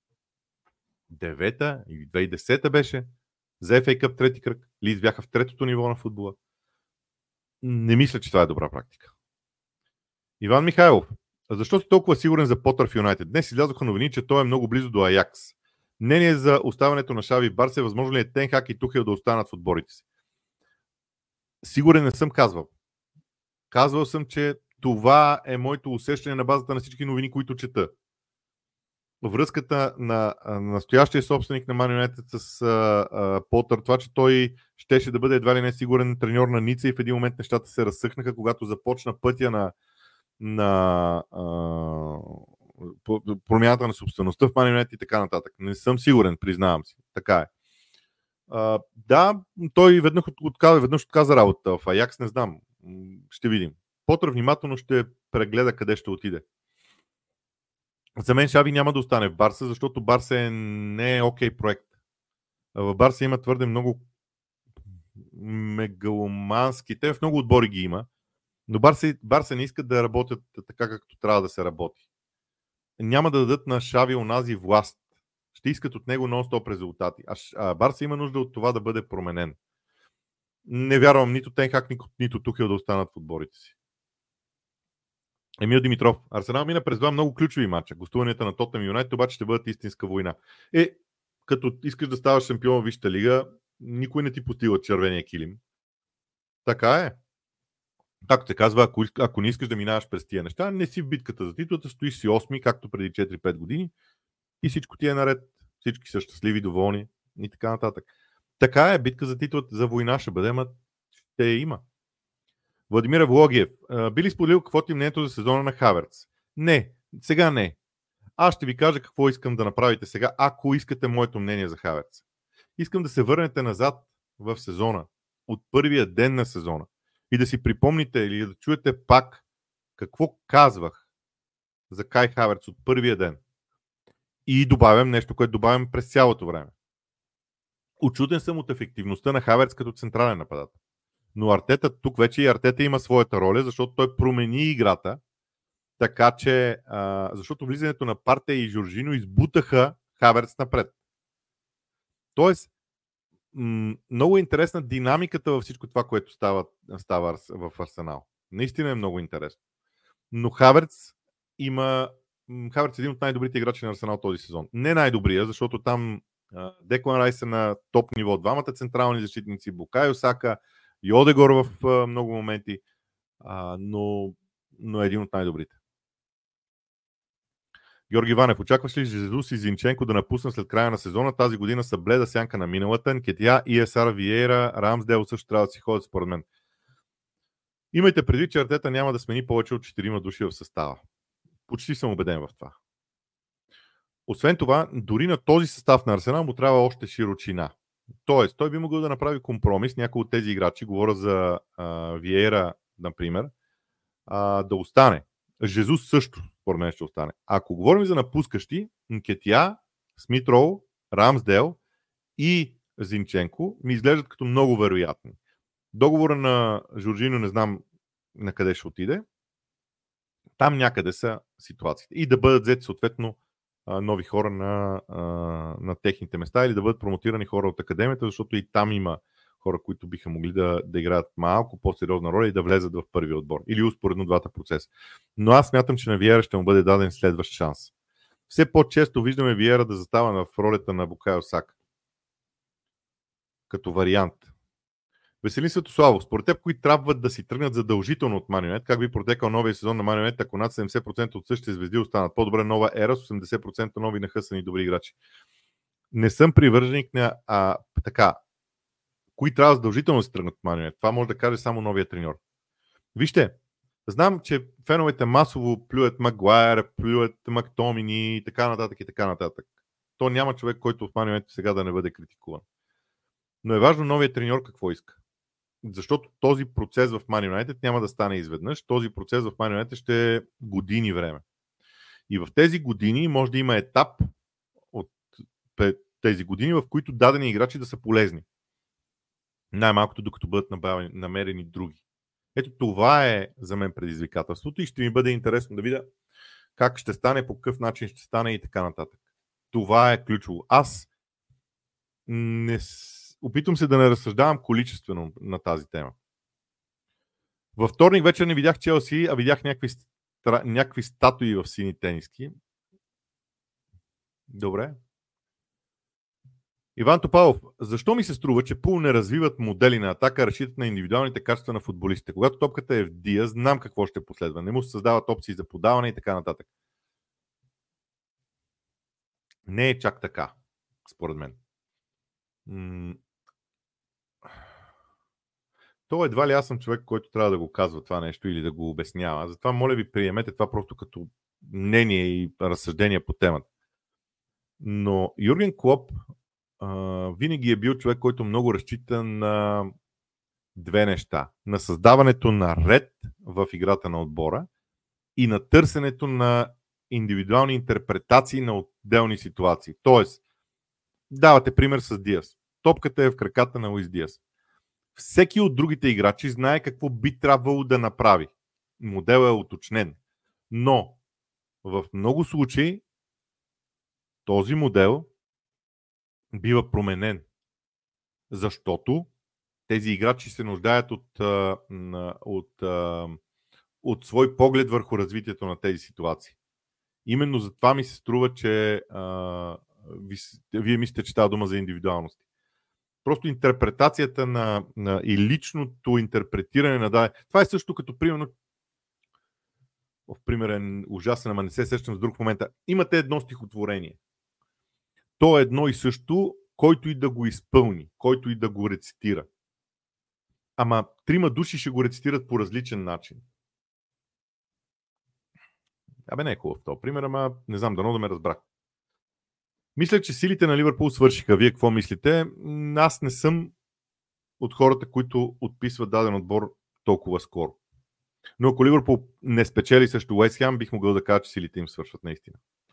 девета или две хиляди и десета беше. За Еф Ей Къп трети кръг. Лийдс бяха в третото ниво на футбола. Не мисля, че това е добра практика. Иван Михайлов. Защо си толкова сигурен за Потър в Юнайтед? Днес излязоха новини, че той е много близо до Аякс. Мнение за оставането на Шави в Барса е възможно ли е Тен Хаг и Тухел да останат в отборите си? Сигурен не съм казвал. Казвал съм, че това е моето усещане на базата на всички новини, които чета. Връзката на настоящия собственик на Man United с а, а, Потър, това, че той щеше да бъде едва ли не сигурен треньор на Ница и в един момент нещата се разсъхнаха, когато започна пътя на, на а, промяната на собствеността в Man United и така нататък. Не съм сигурен, признавам си. Така е. А, да, той веднъж отказа, веднъж отказа работа в Аякс, не знам. Ще видим. Потър внимателно ще прегледа къде ще отиде. За мен Шави няма да остане в Барса, защото Барса е не е окей проект. В Барса има твърде много мегаломански. Те в много отбори ги има, но Барса, Барса не искат да работят така, както трябва да се работи. Няма да дадат на Шави онази власт. Ще искат от него нон-стоп резултати. А Барса има нужда от това да бъде променен. Не вярвам нито Тен Хаг, нито Тухел да останат в отборите си. Емил Димитров. Арсенал мина през два много ключови матча. Гостуванията на Тотнъм и Юнайтед обаче ще бъдат истинска война. Е, като искаш да ставаш шампион в Висшата лига, никой не ти постига червения килим. Така е. Както се казва, ако, ако не искаш да минаваш през тия неща, не си в битката за титлата, стоиш си осми, както преди четири-пет години и всичко ти е наред. Всички са щастливи, доволни и така нататък. Така е, битка за титлата, за война ще бъде, ама ще има. Владимир Влогиев. Би ли споделил какво ти е мнението за сезона на Хаверц? Не, сега не. Аз ще ви кажа какво искам да направите сега, ако искате моето мнение за Хаверц. Искам да се върнете назад в сезона, от първия ден на сезона и да си припомните или да чуете пак какво казвах за Кай Хаверц от първия ден. И добавям нещо, което добавям през цялото време. Учуден съм от ефективността на Хаверц като централен нападател. Но Артета, тук вече и Артета има своята роля, защото той промени играта, така че, а, защото влизането на Парте и Жоржино избутаха Хаверц напред. Тоест, м- много интересна динамиката във всичко това, което става, става в Арсенал. Наистина е много интересно. Но Хаверц има... Хаверц е един от най-добрите играчи на Арсенал този сезон. Не най-добрия, защото там Деклан Райс е на топ ниво. Двамата централни защитници, Букайо Сака и Одегор в а, много моменти, а, но, но е един от най-добрите. Георги Ванев, очакваш ли Жезус и Зинченко да напуснат след края на сезона? Тази година са бледа сянка на миналата. Нкетия, И Ес Ар, Виейра, Рамсдел също трябва да си ходят според мен. Имайте предвид, че Артета няма да смени повече от четирима души в състава. Почти съм убеден в това. Освен това, дори на този състав на Арсенал му трябва още широчина. Тоест, той би могъл да направи компромис, някой от тези играчи, говоря за а, Виейра, например, а, да остане. Жезус също, според мен, ще остане. Ако говорим за напускащи, Нкетия, Смит Роу, Рамсдел и Зинченко ми изглеждат като много вероятни. Договора на Жоржино не знам на къде ще отиде. Там някъде са ситуациите. И да бъдат взети съответно нови хора на, на техните места или да бъдат промотирани хора от академията, защото и там има хора, които биха могли да, да играят малко по-сериозна роля и да влезат в първия отбор. Или успоредно двата процеса. Но аз смятам, че на Виера ще му бъде даден следващ шанс. Все по-често виждаме Виера да застава в ролята на Букайо Сака. Като вариант. Веселин Светославов, според теб, кои трябва да си тръгнат задължително от Man United? Как би протекал новия сезон на Man United, ако над седемдесет процента от същите звезди останат? По-добре нова ера с осемдесет процента нови нахъсани добри играчи. Не съм привърженик на а, така. Кои трябва задължително да си тръгнат от Man United? Това може да каже само новия треньор. Вижте, знам, че феновете масово плюят Магуайер, плюят Мактомини и така нататък и така нататък. То няма човек, който в Man United сега да не бъде критикуван. Но е важно новия треньор какво иска. Защото този процес в Man United няма да стане изведнъж. Този процес в Man United ще е години време. И в тези години може да има етап от тези години, в които дадени играчи да са полезни. Най-малкото докато бъдат намерени други. Ето това е за мен предизвикателството и ще ми бъде интересно да видя как ще стане, по какъв начин ще стане и така нататък. Това е ключово. Аз не... опитвам се да не разсъждавам количествено на тази тема. Във вторник вечер не видях Челси, а видях някакви, стра... някакви статуи в сини тениски. Добре. Иван Топалов, защо ми се струва, че Пул не развиват модели на атака, разчитат на индивидуалните качества на футболистите? Когато топката е в Диаз, знам какво ще последва. Не му се създават опции за подаване и така нататък. Не е чак така, според мен. М- То едва ли аз съм човек, който трябва да го казва това нещо или да го обяснява. Затова моля ви, приемете това просто като мнение и разсъждение по темата. Но Юрген Клоп а, винаги е бил човек, който много разчита на две неща. На създаването на ред в играта на отбора и на търсенето на индивидуални интерпретации на отделни ситуации. Тоест, давате пример с Диас. Топката е в краката на Луис Диас. Всеки от другите играчи знае какво би трябвало да направи. Моделът е уточнен. Но в много случаи този модел бива променен. Защото тези играчи се нуждаят от, от, от, от свой поглед върху развитието на тези ситуации. Именно за това ми се струва, че а, ви, вие мислите, че става дума за индивидуалности. Просто интерпретацията на, на и личното интерпретиране на да. Това е също като примерно в примерен ужасен, ама не се сещам с друг момента. Имате едно стихотворение. То е едно и също, който и да го изпълни, който и да го рецитира. Ама трима души ще го рецитират по различен начин. Абе не е хубав това пример, ама не знам, дано да ме разбрах. Мисля, че силите на Ливърпул свършиха. Вие какво мислите? Аз не съм от хората, които отписват даден отбор толкова скоро. Но ако Ливърпул не спечели срещу Уест Хем, бих могъл да кажа, че силите им свършват наистина.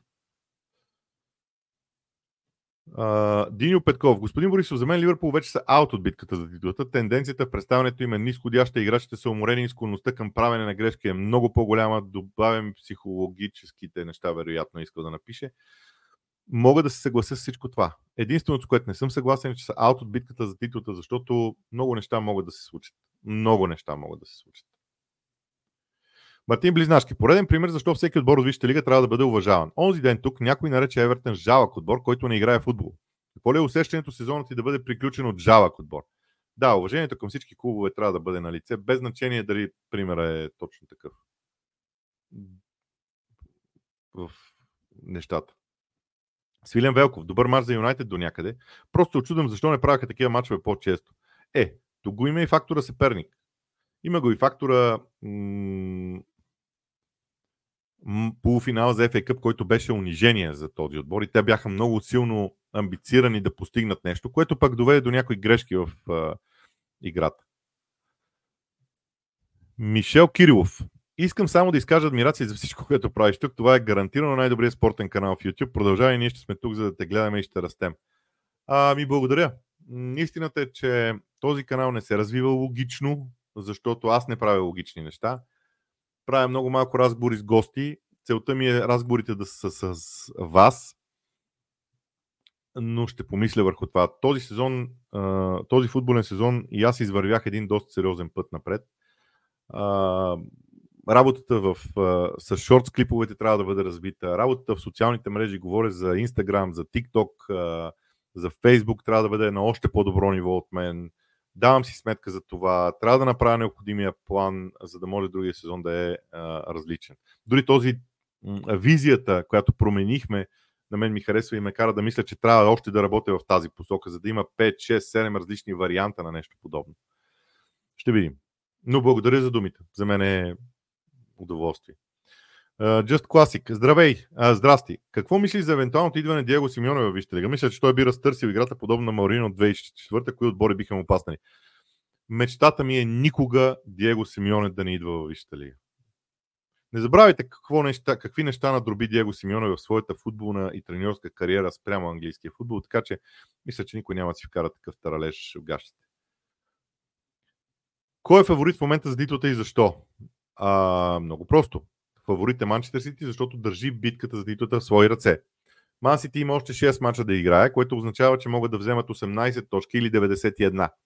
Uh, Диньо Петков. Господин Борисов, за мен Ливърпул вече са аут от битката за титлата. Тенденцията в представянето им е нисходяща. Играчите са уморени и склонността към правене на грешки е много по-голяма. Добавям психологическите неща, вероятно искал да напише. Мога да се съглася с всичко това. Единственото, с което не съм съгласен, е, че са аут от битката за титлата, защото много неща могат да се случат. Много неща могат да се случат. Мартин Близнашки. Пореден пример защо всеки отбор от Висшата лига трябва да бъде уважаван. Онзи ден тук някой нарече Евертън жалък отбор, който не играе в футбол. Какво ли е усещането сезонът ти да бъде приключен от жалък отбор? Да, уважението към всички клубове трябва да бъде на лице, без значение дали примерът е точно такъв. В нещата. Свилен Велков. Добър мач за Юнайтед до някъде. Просто очудвам защо не правяха такива мачове по-често. Е, тук го има и фактора съперник. Има го и фактора м- полуфинал за Еф Ей Къп, който беше унижение за този отбор и те бяха много силно амбицирани да постигнат нещо, което пък доведе до някои грешки в а, играта. Мишел Кирилов. Искам само да изкажа адмирация за всичко, което правиш тук. Това е гарантирано най-добрият спортен канал в YouTube. Продължавай, ние ще сме тук, за да те гледаме и ще растем. А, ми благодаря. Истината е, че този канал не се развива логично, защото аз не правя логични неща. Правя много малко разговори с гости. Целта ми е разговорите да са с вас, но ще помисля върху това. Този сезон, този футболен сезон и аз извървях един доста сериозен път напред. Работата в, с шортс клиповете трябва да бъде развита. Работата в социалните мрежи, говоря за Instagram, за TikTok, за Facebook, трябва да бъде на още по-добро ниво от мен. Давам си сметка за това. Трябва да направя необходимия план, за да може другия сезон да е а, различен. Дори този м- визията, която променихме, на мен ми харесва и ме кара да мисля, че трябва още да работя в тази посока, за да има пет, шест, седем различни варианта на нещо подобно. Ще видим. Но благодаря за думите. За мен е удоволствие. Uh, Just Classic. Здравей! Uh, здрасти! Какво мислиш за евентуалното идване на Диего Симеоне във Висшата лига? Мисля, че той би разтърсил играта подобно на Маорино от две хиляди и четвърта. Кои отбори биха му паснали? Мечтата ми е никога Диего Симеоне да не идва във Висшата лига. Не забравяйте какво неща, какви неща надроби Диего Симеоне в своята футболна и треньорска кариера спрямо английския футбол, така че мисля, че никой няма да си вкара такъв таралеж в гащите. Кой е фаворит в момента за титлата и защо? А, много просто. Фаворит е Манчестър Сити, защото държи битката за титлата в свои ръце. Ман Сити има още шест мача да играе, което означава, че могат да вземат осемнайсет точки или деветдесет и една.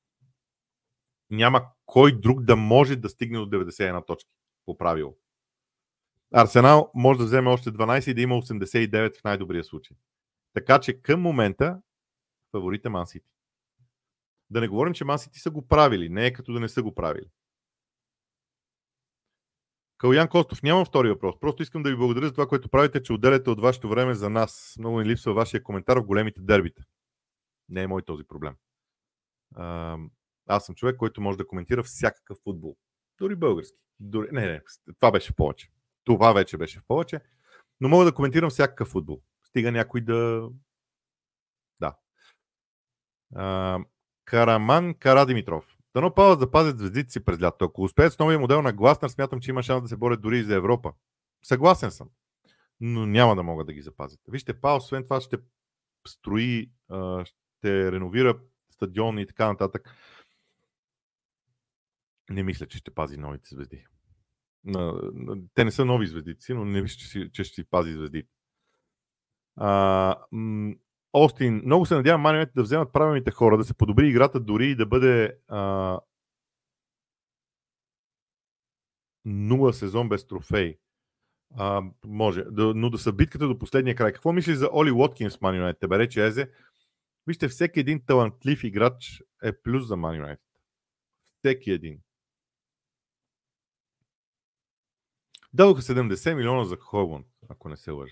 Няма кой друг да може да стигне до деветдесет и една точки по правило. Арсенал може да вземе още дванайсет и да има осемдесет и девет в най-добрия случай. Така че към момента фаворит е Ман Сити. Да не говорим, че Ман Сити са го правили. Не е като да не са го правили. Калуян Костов, нямам втори въпрос. Просто искам да ви благодаря за това, което правите, че отделяте от вашето време за нас. Много ни липсва вашия коментар в големите дербита. Не е мой този проблем. Аз съм човек, който може да коментира всякакъв футбол. Дори български. Дори... Не, не, това беше в повече. Това вече беше в повече. Но мога да коментирам всякакъв футбол. Стига някой да... Да. А, Караман Карадимитров. Дано пават да пазят звездите си през лято. Ако успеят с новия модел на Гласнер, смятам, че има шанс да се борят дори и за Европа. Съгласен съм. Но няма да могат да ги запазят. Вижте, Пау, освен това ще строи, ще реновира стадион и така нататък. Не мисля, че ще пази новите звезди. Те не са нови звездици, но не мисля, че, си, че ще си пази звездите. А, м- Остин, много се надявам Ман Юнайтед да вземат правилните хора, да се подобри играта, дори и да бъде а, нула сезон без трофей. А, може, да, но да са битката до последния край. Какво мислиш за Оли Уоткинс в Ман Юнайтед? Тебе рече Езе. Вижте, всеки един талантлив играч е плюс за Ман Юнайтед. Всеки един. Дадоха седемдесет милиона за Хойлунд, ако не се лъжа.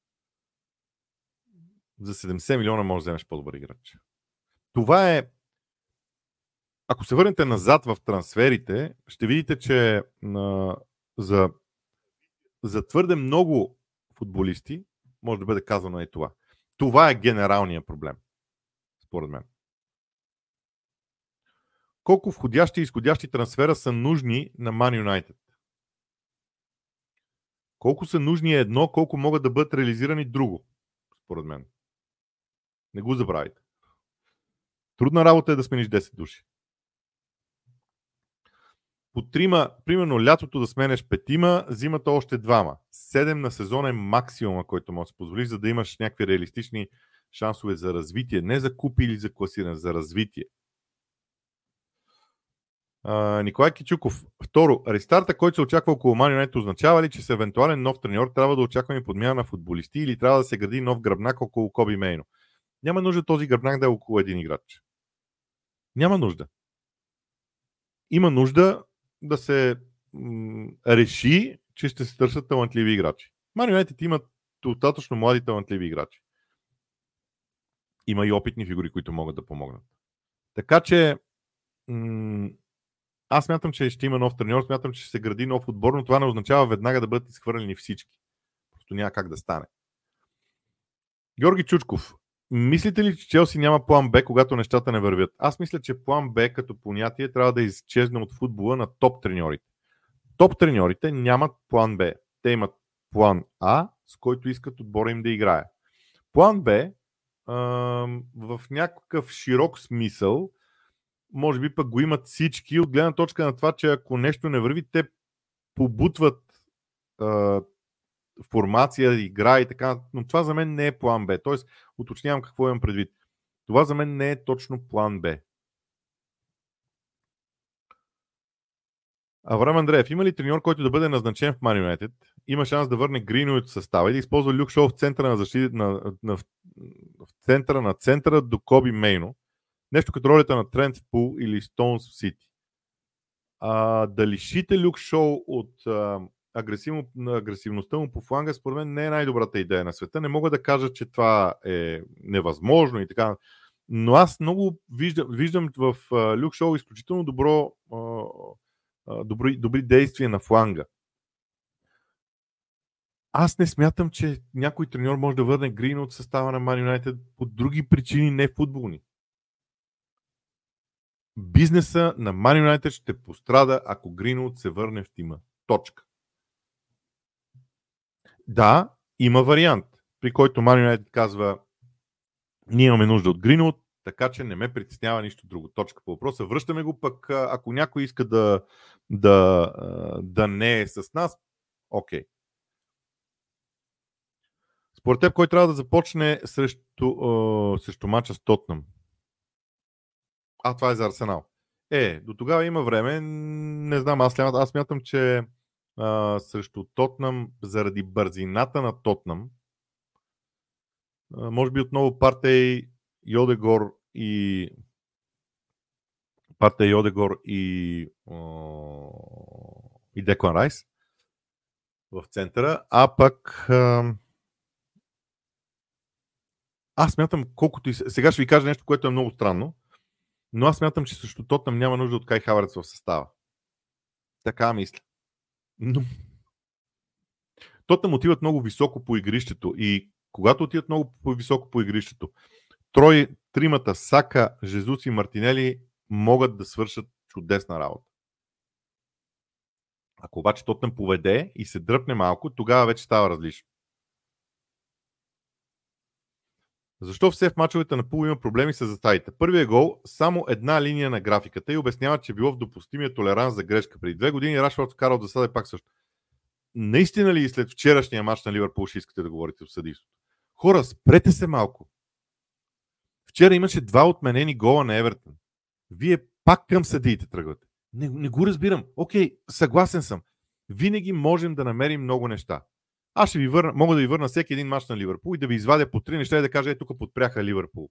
За седемдесет милиона може да вземеш по-добър играч. Това е... Ако се върнете назад в трансферите, ще видите, че а, за, за твърде много футболисти може да бъде казано и това. Това е генералният проблем, според мен. Колко входящи и изходящи трансфера са нужни на Man United? Колко са нужни е едно, колко могат да бъдат реализирани друго, според мен. Не го забравяйте. Трудна работа е да смениш десет души. По трима, примерно лятото да сменеш петима, зимата още двама. Седем на сезон е максимума, който може да се позволиш, за да имаш някакви реалистични шансове за развитие. Не за купи или за класиране, за развитие. Uh, Николай Кичуков. Второ, рестарта, който се очаква около Man United, означава ли, че с евентуален нов треньор трябва да очакваме подмяна на футболисти или трябва да се гради нов гръбнак около Коби Мейно? Няма нужда този гръбнак да е около един играч. Няма нужда. Има нужда да се м- реши, че ще се търсят талантливи играчи. Man United имат достатъчно млади талантливи играчи. Има и опитни фигури, които могат да помогнат. Така че м- аз смятам, че ще има нов треньор, смятам, че ще се гради нов отбор, но това не означава веднага да бъдат изхвърлени всички. Просто няма как да стане. Георги Чучков. Мислите ли, че Челси няма план Б, когато нещата не вървят? Аз мисля, че план Б като понятие трябва да изчезне от футбола на топ треньорите. Топ треньорите нямат план Б. Те имат план А, с който искат отбора им да играе. План Б в някакъв широк смисъл може би пък го имат всички от гледна точка на това, че ако нещо не върви, те побутват а, формация, игра и така, но това за мен не е план Б. Тоест, уточнявам какво имам предвид. Това за мен не е точно план Б. Авраам Андреев, има ли треньор, който да бъде назначен в Man United? Има шанс да върне Гринуит в състава и да използва Люк Шоу в центъра на защита, на, на, в центъра на центъра до Коби Мейно. Нещо като ролята на Трент в Пул или Стоунс в Сити. А, да лишите Люк Шоу от а, агресивно, агресивността му по фланга, според мен не е най-добрата идея на света. Не мога да кажа, че това е невъзможно и така. Но аз много виждам, виждам в а, Люк Шоу изключително добро, а, а, добри, добри действия на фланга. Аз не смятам, че някой треньор може да върне Грин от състава на Man United по други причини, не футболни. Бизнеса на Man United ще пострада, ако Гринвуд се върне в тима. Точка. Да, има вариант, при който Man United казва: ние имаме нужда от Гринвуд, Така че не ме притеснява нищо друго. Точка по въпроса. Връщаме го пък, ако някой иска да, да, да не е с нас, окей. Okay. Според теб, кой трябва да започне срещу, uh, срещу мача с Тотнъм? А, това е за Арсенал. Е, до тогава има време. Не знам, аз, аз мятам, че uh, срещу Тотнъм, заради бързината на Тотнъм, uh, може би отново Партей, Йодегор и Партей, Йодегор и, uh, и Деклан Райс в центъра, а пък uh, аз смятам, колкото и... Сега ще ви кажа нещо, което е много странно, но аз смятам, че също Тотнъм няма нужда от Кай Хаверц в състава. Така мисля. Но... Тотнъм отиват много високо по игрището и когато отиват много високо по игрището, трой, тримата, Сака, Жезус и Мартинели могат да свършат чудесна работа. Ако обаче Тотнъм поведе и се дръпне малко, тогава вече става различно. Защо все в мачовете на Пул има проблеми с заставите? Първият гол, само една линия на графиката и обясняват, че било в допустимия толеранс за грешка. Преди две години Рашфорд вкарал да съде пак също. Наистина ли и след вчерашния мач на Ливърпул ще искате да говорите в съдийството? Хора, спрете се малко. Вчера имаше два отменени гола на Евертън. Вие пак към съдиите тръгвате. Не, не го разбирам. Окей, съгласен съм. Винаги можем да намерим много неща. Аз ще ви върна, мога да ви върна всеки един мач на Ливърпул и да ви извадя по три неща и да кажа, е, тук подпряха Ливърпул.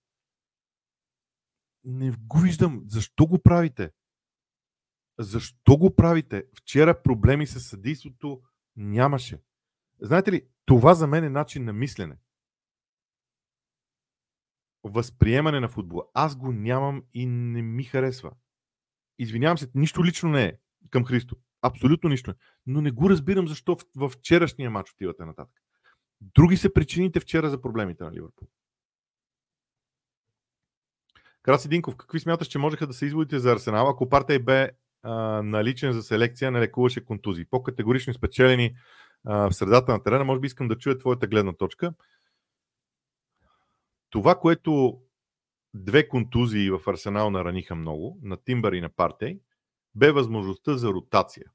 Не го виждам. Защо го правите? Защо го правите? Вчера проблеми с съдийството нямаше. Знаете ли, това за мен е начин на мислене. Възприемане на футбола. Аз го нямам и не ми харесва. Извинявам се, нищо лично не е към Христо. Абсолютно нищо не. Но не го разбирам защо във вчерашния мач отивате нататък. Други са причините вчера за проблемите на Ливърпул. Краси Динков, какви смяташ, че можеха да се изводите за Арсенал, ако Партей бе а, наличен за селекция, не лекуваше контузии? По-категорично спечелени а, в средата на терена, може би искам да чуя твоята гледна точка. Това, което две контузии в Арсенал нараниха много, на Тимбър и на Партей, бе възможността за ротация.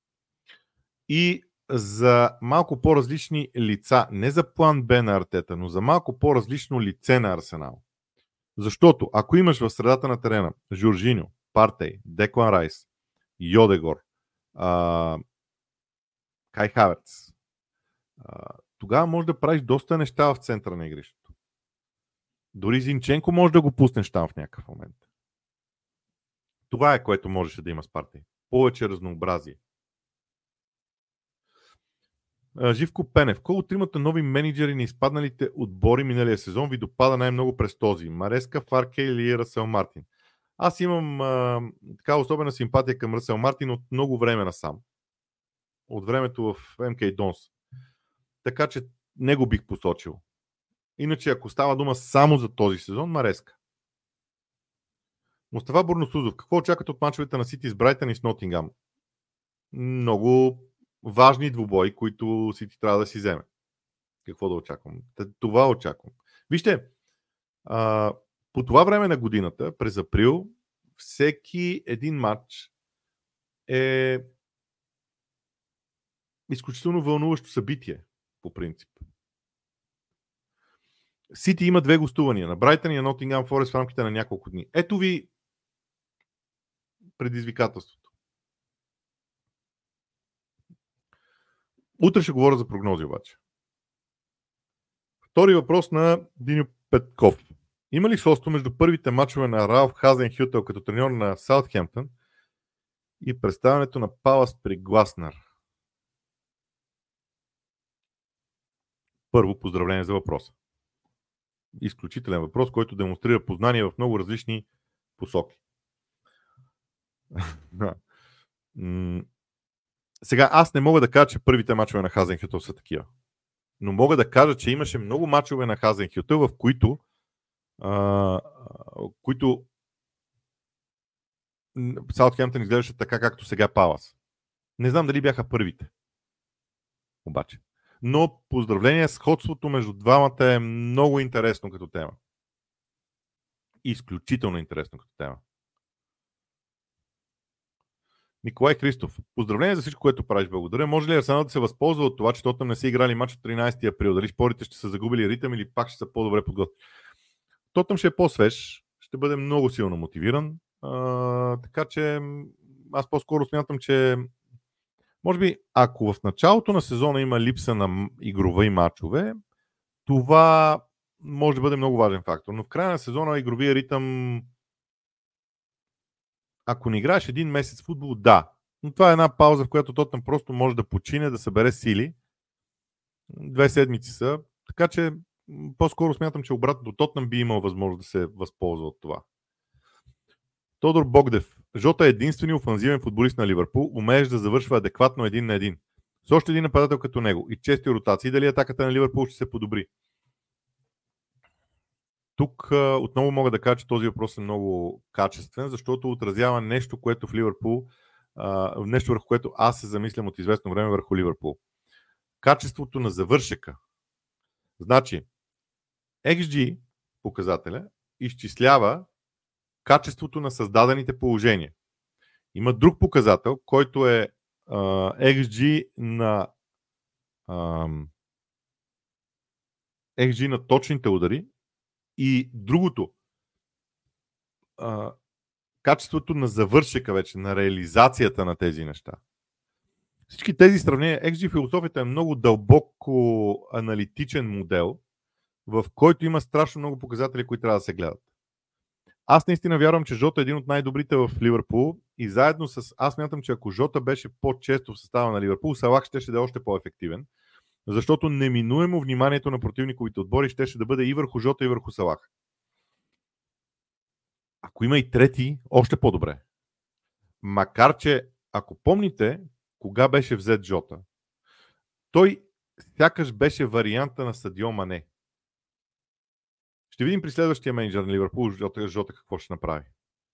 И за малко по-различни лица, не за план Б на Артета, но за малко по-различно лице на Арсенал. Защото ако имаш в средата на терена Жоржиньо, Партей, Деклан Райс, Йодегор, а, Кай Хаверц, а, тогава можеш да правиш доста неща в центъра на игрището. Дори Зинченко може да го пуснеш там в някакъв момент. Това е, което можеше да има с Партей. Повече разнообразие. Живко Пенев. Кой от тримата нови менеджери на изпадналите отбори миналия сезон ви допада най-много през този? Мареска, Фарке или Расел Мартин? Аз имам а, така особена симпатия към Расел Мартин от много време насам. От времето в Ем Кей Dons. Така че не го бих посочил. Иначе ако става дума само за този сезон, Мареска. Мустафа Бурносузов. Какво очаквате от мачовете на Сити с Брайтън и с Нотингам? Много важни двубои, които Сити трябва да си вземе. Какво да очаквам? Това очаквам. Вижте, а, по това време на годината, през април, всеки един матч е изключително вълнуващо събитие, по принцип. Сити има две гостувания на Брайтън и на Нотингам Форест в рамките на няколко дни. Ето ви предизвикателството. Утре ще говоря за прогнози обаче. Втори въпрос на Диньо Петков. Има ли сходство между първите мачове на Ралф Хазенхютел като треньор на Саутхемптън и представянето на Палас при Гласнер? Първо, поздравление за въпроса. Изключителен въпрос, който демонстрира познание в много различни посоки. Сега, аз не мога да кажа, че първите мачове на Хазенхютел са такива. Но мога да кажа, че имаше много мачове на Хазенхютел, в които а, които Саутхемптън изглеждаше така, както сега Палас. Не знам дали бяха първите. Обаче. Но поздравление, сходството между двамата е много интересно като тема. изключително интересно като тема. Николай Христов. Поздравление за всичко, което правиш. Благодаря. Може ли Арсенал да се възползва от това, че Тотнъм не са играли мач от тринайсети април? Дали спорите ще са загубили ритъм или пак ще са по-добре подготвени? Тотнъм ще е по-свеж, ще бъде много силно мотивиран. А, така че аз по-скоро смятам, че може би ако в началото на сезона има липса на игрови мачове, това може да бъде много важен фактор. Но в края на сезона игровия ритъм, ако не играеш един месец футбол, да. Но това е една пауза, в която Тотнъм просто може да почине, да събере сили. Две седмици са. Така че по-скоро смятам, че обратно Тотнъм би имал възможност да се възползва от това. Тодор Богдев. Жота е единственият офанзивен футболист на Ливърпул. Умееш да завършва адекватно един на един. С още един нападател като него и чести ротации, дали атаката на Ливърпул ще се подобри? Тук отново мога да кажа, че този въпрос е много качествен, защото отразява нещо, което в Ливърпул, нещо върху което аз се замислям от известно време върху Ливърпул. Качеството на завършека. Значи, екс джи показателя изчислява качеството на създадените положения. Има друг показател, който е а, екс джи на а, екс джи на точните удари и другото а, качеството на завършека вече, на реализацията на тези неща. Всички тези сравнения, екс джи философията е много дълбоко аналитичен модел, в който има страшно много показатели, които трябва да се гледат. Аз наистина вярвам, че Жота е един от най-добрите в Ливърпул и заедно с... Аз мятам, че ако Жота беше по-често в състава на Ливърпул, Салах щеше да е още по-ефективен, защото неминуемо вниманието на противниковите отбори щеше да бъде и върху Жота, и върху Салах. Ако има и трети, още по-добре. Макар че, ако помните, кога беше взет Жота, той сякаш беше варианта на Садио Мане. Ще видим при следващия менеджер на Ливърпул, Жота, Жота какво ще направи.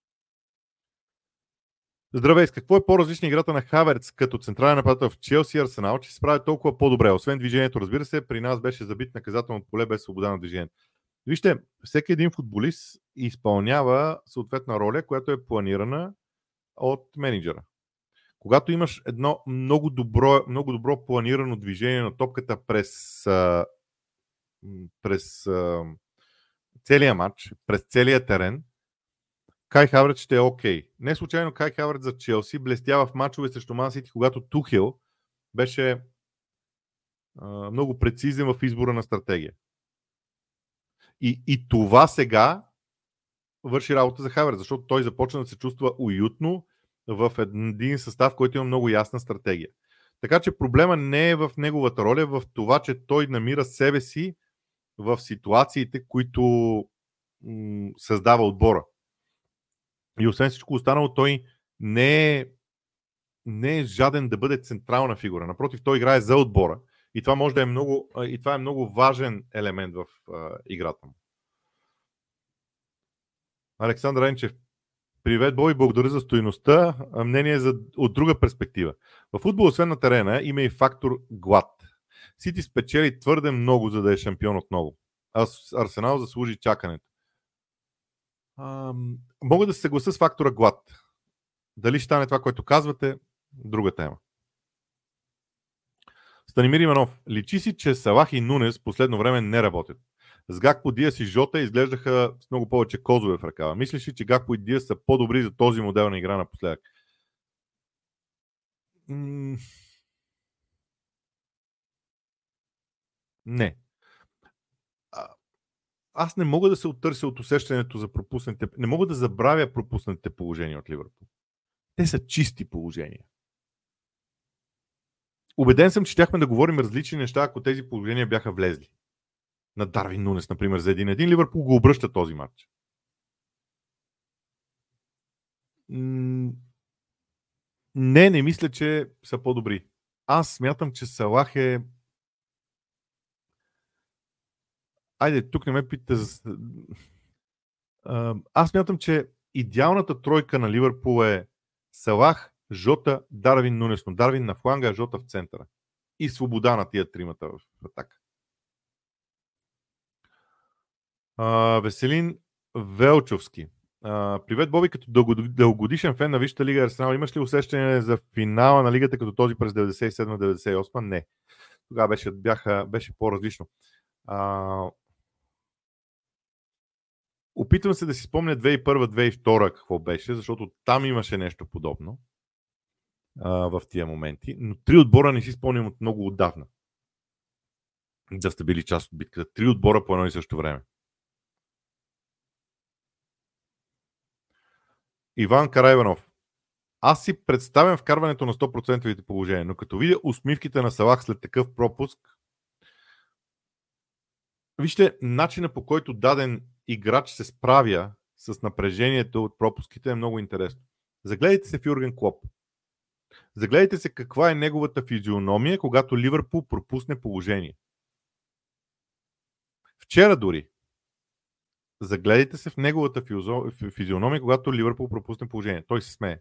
Здравей, с какво е по-различна играта на Хаверц като централен нападател в Челси и Арсенал, че се справя толкова по-добре? Освен движението, разбира се, при нас беше забит наказателно поле без свобода на движение. Вижте, всеки един футболист изпълнява съответна роля, която е планирана от менеджера. Когато имаш едно много добро, много добро планирано движение на топката през, през целия матч, през целия терен, Кай Хаверц ще е окей. Okay. Не случайно Кай Хаверц за Челси блестява в мачове срещу Ман Сити, когато Тухел беше а, много прецизен в избора на стратегия. И, и това сега върши работа за Хаверц, защото той започна да се чувства уютно в един състав, който има много ясна стратегия. Така че проблема не е в неговата роля, в това, че той намира себе си в ситуациите, които м- създава отбора. И освен всичко останало, той не е, не е жаден да бъде централна фигура. Напротив, той играе за отбора. И това може да е много, и това е много важен елемент в а, играта му. Александър Енчев. Привет, Бой, благодаря за стойността. Мнение за, от друга перспектива. В футбол, освен на терена, има и фактор глад. Сити спечели твърде много, за да е шампион отново. А Арсенал заслужи чакането. А, мога да се съглася с фактора глад. Дали ще стане това, което казвате, друга тема. Станимир Иванов. Личи си, че Салах и Нунес последно време не работят. С Гакпо, Диас и Жота изглеждаха с много повече козове в ръкава. Мислиш ли, че Гакпо и Диас са по-добри за този модел на игра напоследък? М- не. А, аз не мога да се оттърся от усещането за пропуснатите... Не мога да забравя пропуснатите положения от Ливърпул. Те са чисти положения. Убеден съм, че щяхме да говорим различни неща, ако тези положения бяха влезли. На Дарвин Нунес, например, за един-един. Ливърпул го обръща този матч. Не, не мисля, че са по-добри. Аз смятам, че Салах е... Айде, тук не ме питате за... Аз смятам, че идеалната тройка на Ливърпул е Салах, Жота, Дарвин Нунес. Но Дарвин на фланга, Жота в центъра. И свобода на тия тримата в атака. А, Веселин Велчовски. Uh, привет, Боби, като дългогодишен фен на Висшата лига Арсенал, имаш ли усещане за финала на лигата като този през деветдесет и седма деветдесет и осма? Не. Тогава беше, бяха, беше по-различно. Uh, опитвам се да си спомня две хиляди и първа две хиляди и втора какво беше, защото там имаше нещо подобно uh, в тия моменти, но три отбора не си спомням от много отдавна да сте били част от битката. Три отбора по едно и също време. Иван Карайванов. Аз си представям вкарването на сто процента положение, но като видя усмивките на Салах след такъв пропуск, вижте, начина по който даден играч се справя с напрежението от пропуските е много интересно. Загледайте се в Юрген Клоп. Загледайте се каква е неговата физиономия, когато Ливърпул пропусне положение. Вчера дори. Загледайте се в неговата физиономия, когато Ливърпул пропусне положение. Той се смее.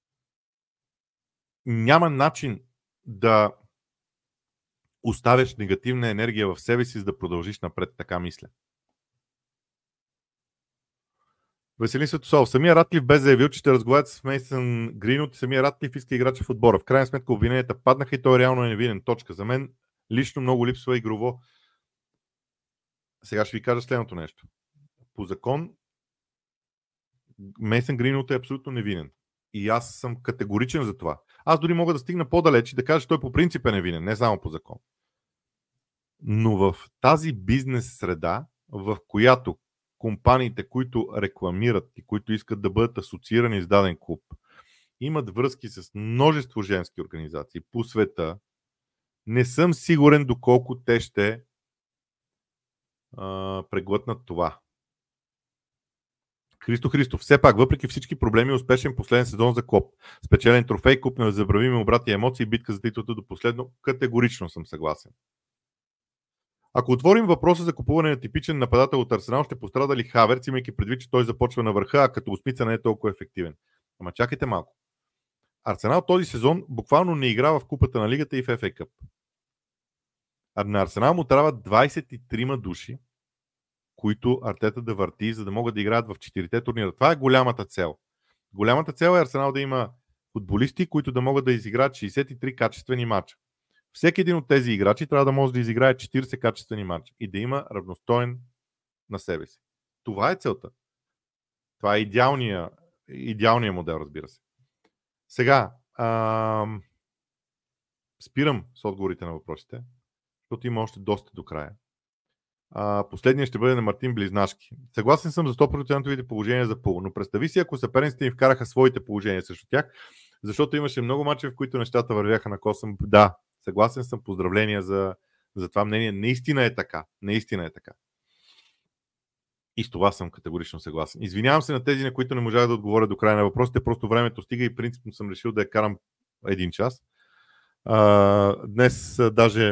Няма начин да оставяш негативна енергия в себе си, за да продължиш напред, така мисля. Веселин Светослав. Самия Ратклиф бе заявил, че ще разговарят с Мейсън Гринвуд и самия Ратклиф иска играча в отбора. В крайна сметка обвиненията паднаха и той реално е невинен. Точка. За мен лично много липсва игрово. Сега ще ви кажа следното нещо. По закон Мейсън Гринвуд е абсолютно невинен. И аз съм категоричен за това. Аз дори мога да стигна по-далеч и да кажа, че той по принцип е невинен, не само по закон. Но в тази бизнес среда, в която компаниите, които рекламират и които искат да бъдат асоциирани с даден клуб, имат връзки с множество женски организации по света, не съм сигурен доколко те ще а, преглътнат това. Христо Христов. Все пак, въпреки всички проблеми, успешен последен сезон за Клоп. Спечелен трофей, куп на незабравими обрати емоции и битка за титлата до последно. Категорично съм съгласен. Ако отворим въпроса за купуване на типичен нападател от Арсенал, ще пострада ли Хаверц, имайки предвид, че той започва на върха, а като осмица не е толкова ефективен. Ама чакайте малко. Арсенал този сезон буквално не игра в купата на лигата и в Еф Ей Къп. А на Арсенал му трябва двайсет и трима души, които Артета да върти, за да могат да играят в четирите турнира. Това е голямата цел. Голямата цел е Арсенал да има футболисти, които да могат да изиграят шейсет и три качествени мача. Всеки един от тези играчи трябва да може да изиграе четирийсет качествени мача и да има равностоен на себе си. Това е целта. Това е идеалния, идеалния модел, разбира се. Сега, ам... спирам с отговорите на въпросите, защото има още доста до края. Uh, последният ще бъде на Мартин Близнашки. Съгласен съм за сто процента положения за Пул, но представи си, ако съперниците ни вкараха своите положения срещу тях, защото имаше много мачове, в които нещата вървяха на косъм. Да, съгласен съм, поздравления за, за това мнение. Наистина е така. Наистина е така. И с това съм категорично съгласен. Извинявам се на тези, на които не можах да отговоря до края на въпросите, просто времето стига и принципно съм решил да я карам един час. Uh, днес uh, даже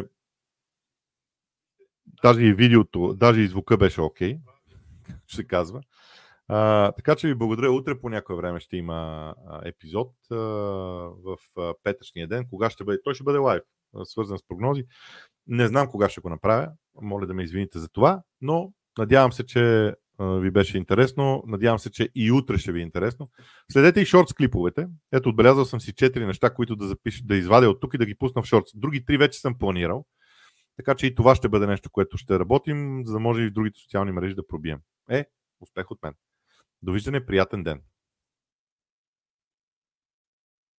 Даже и видеото, даже и звука беше окей, както се казва. А, така че ви благодаря. Утре по някое време ще има а, епизод а, в а, петъчния ден. Кога ще бъде? Той ще бъде лайв, а, свързан с прогнози. Не знам кога ще го направя. Моля да ме извините за това, но надявам се, че а, ви беше интересно. Надявам се, че и утре ще ви е интересно. Следете и шортс клиповете. Ето, отбелязал съм си четири неща, които да запиша, да извадя от тук и да ги пусна в шортс. Други три вече съм планирал. Така че и това ще бъде нещо, което ще работим, за да може и в другите социални мрежи да пробием. Е, успех от мен. Довиждане, приятен ден!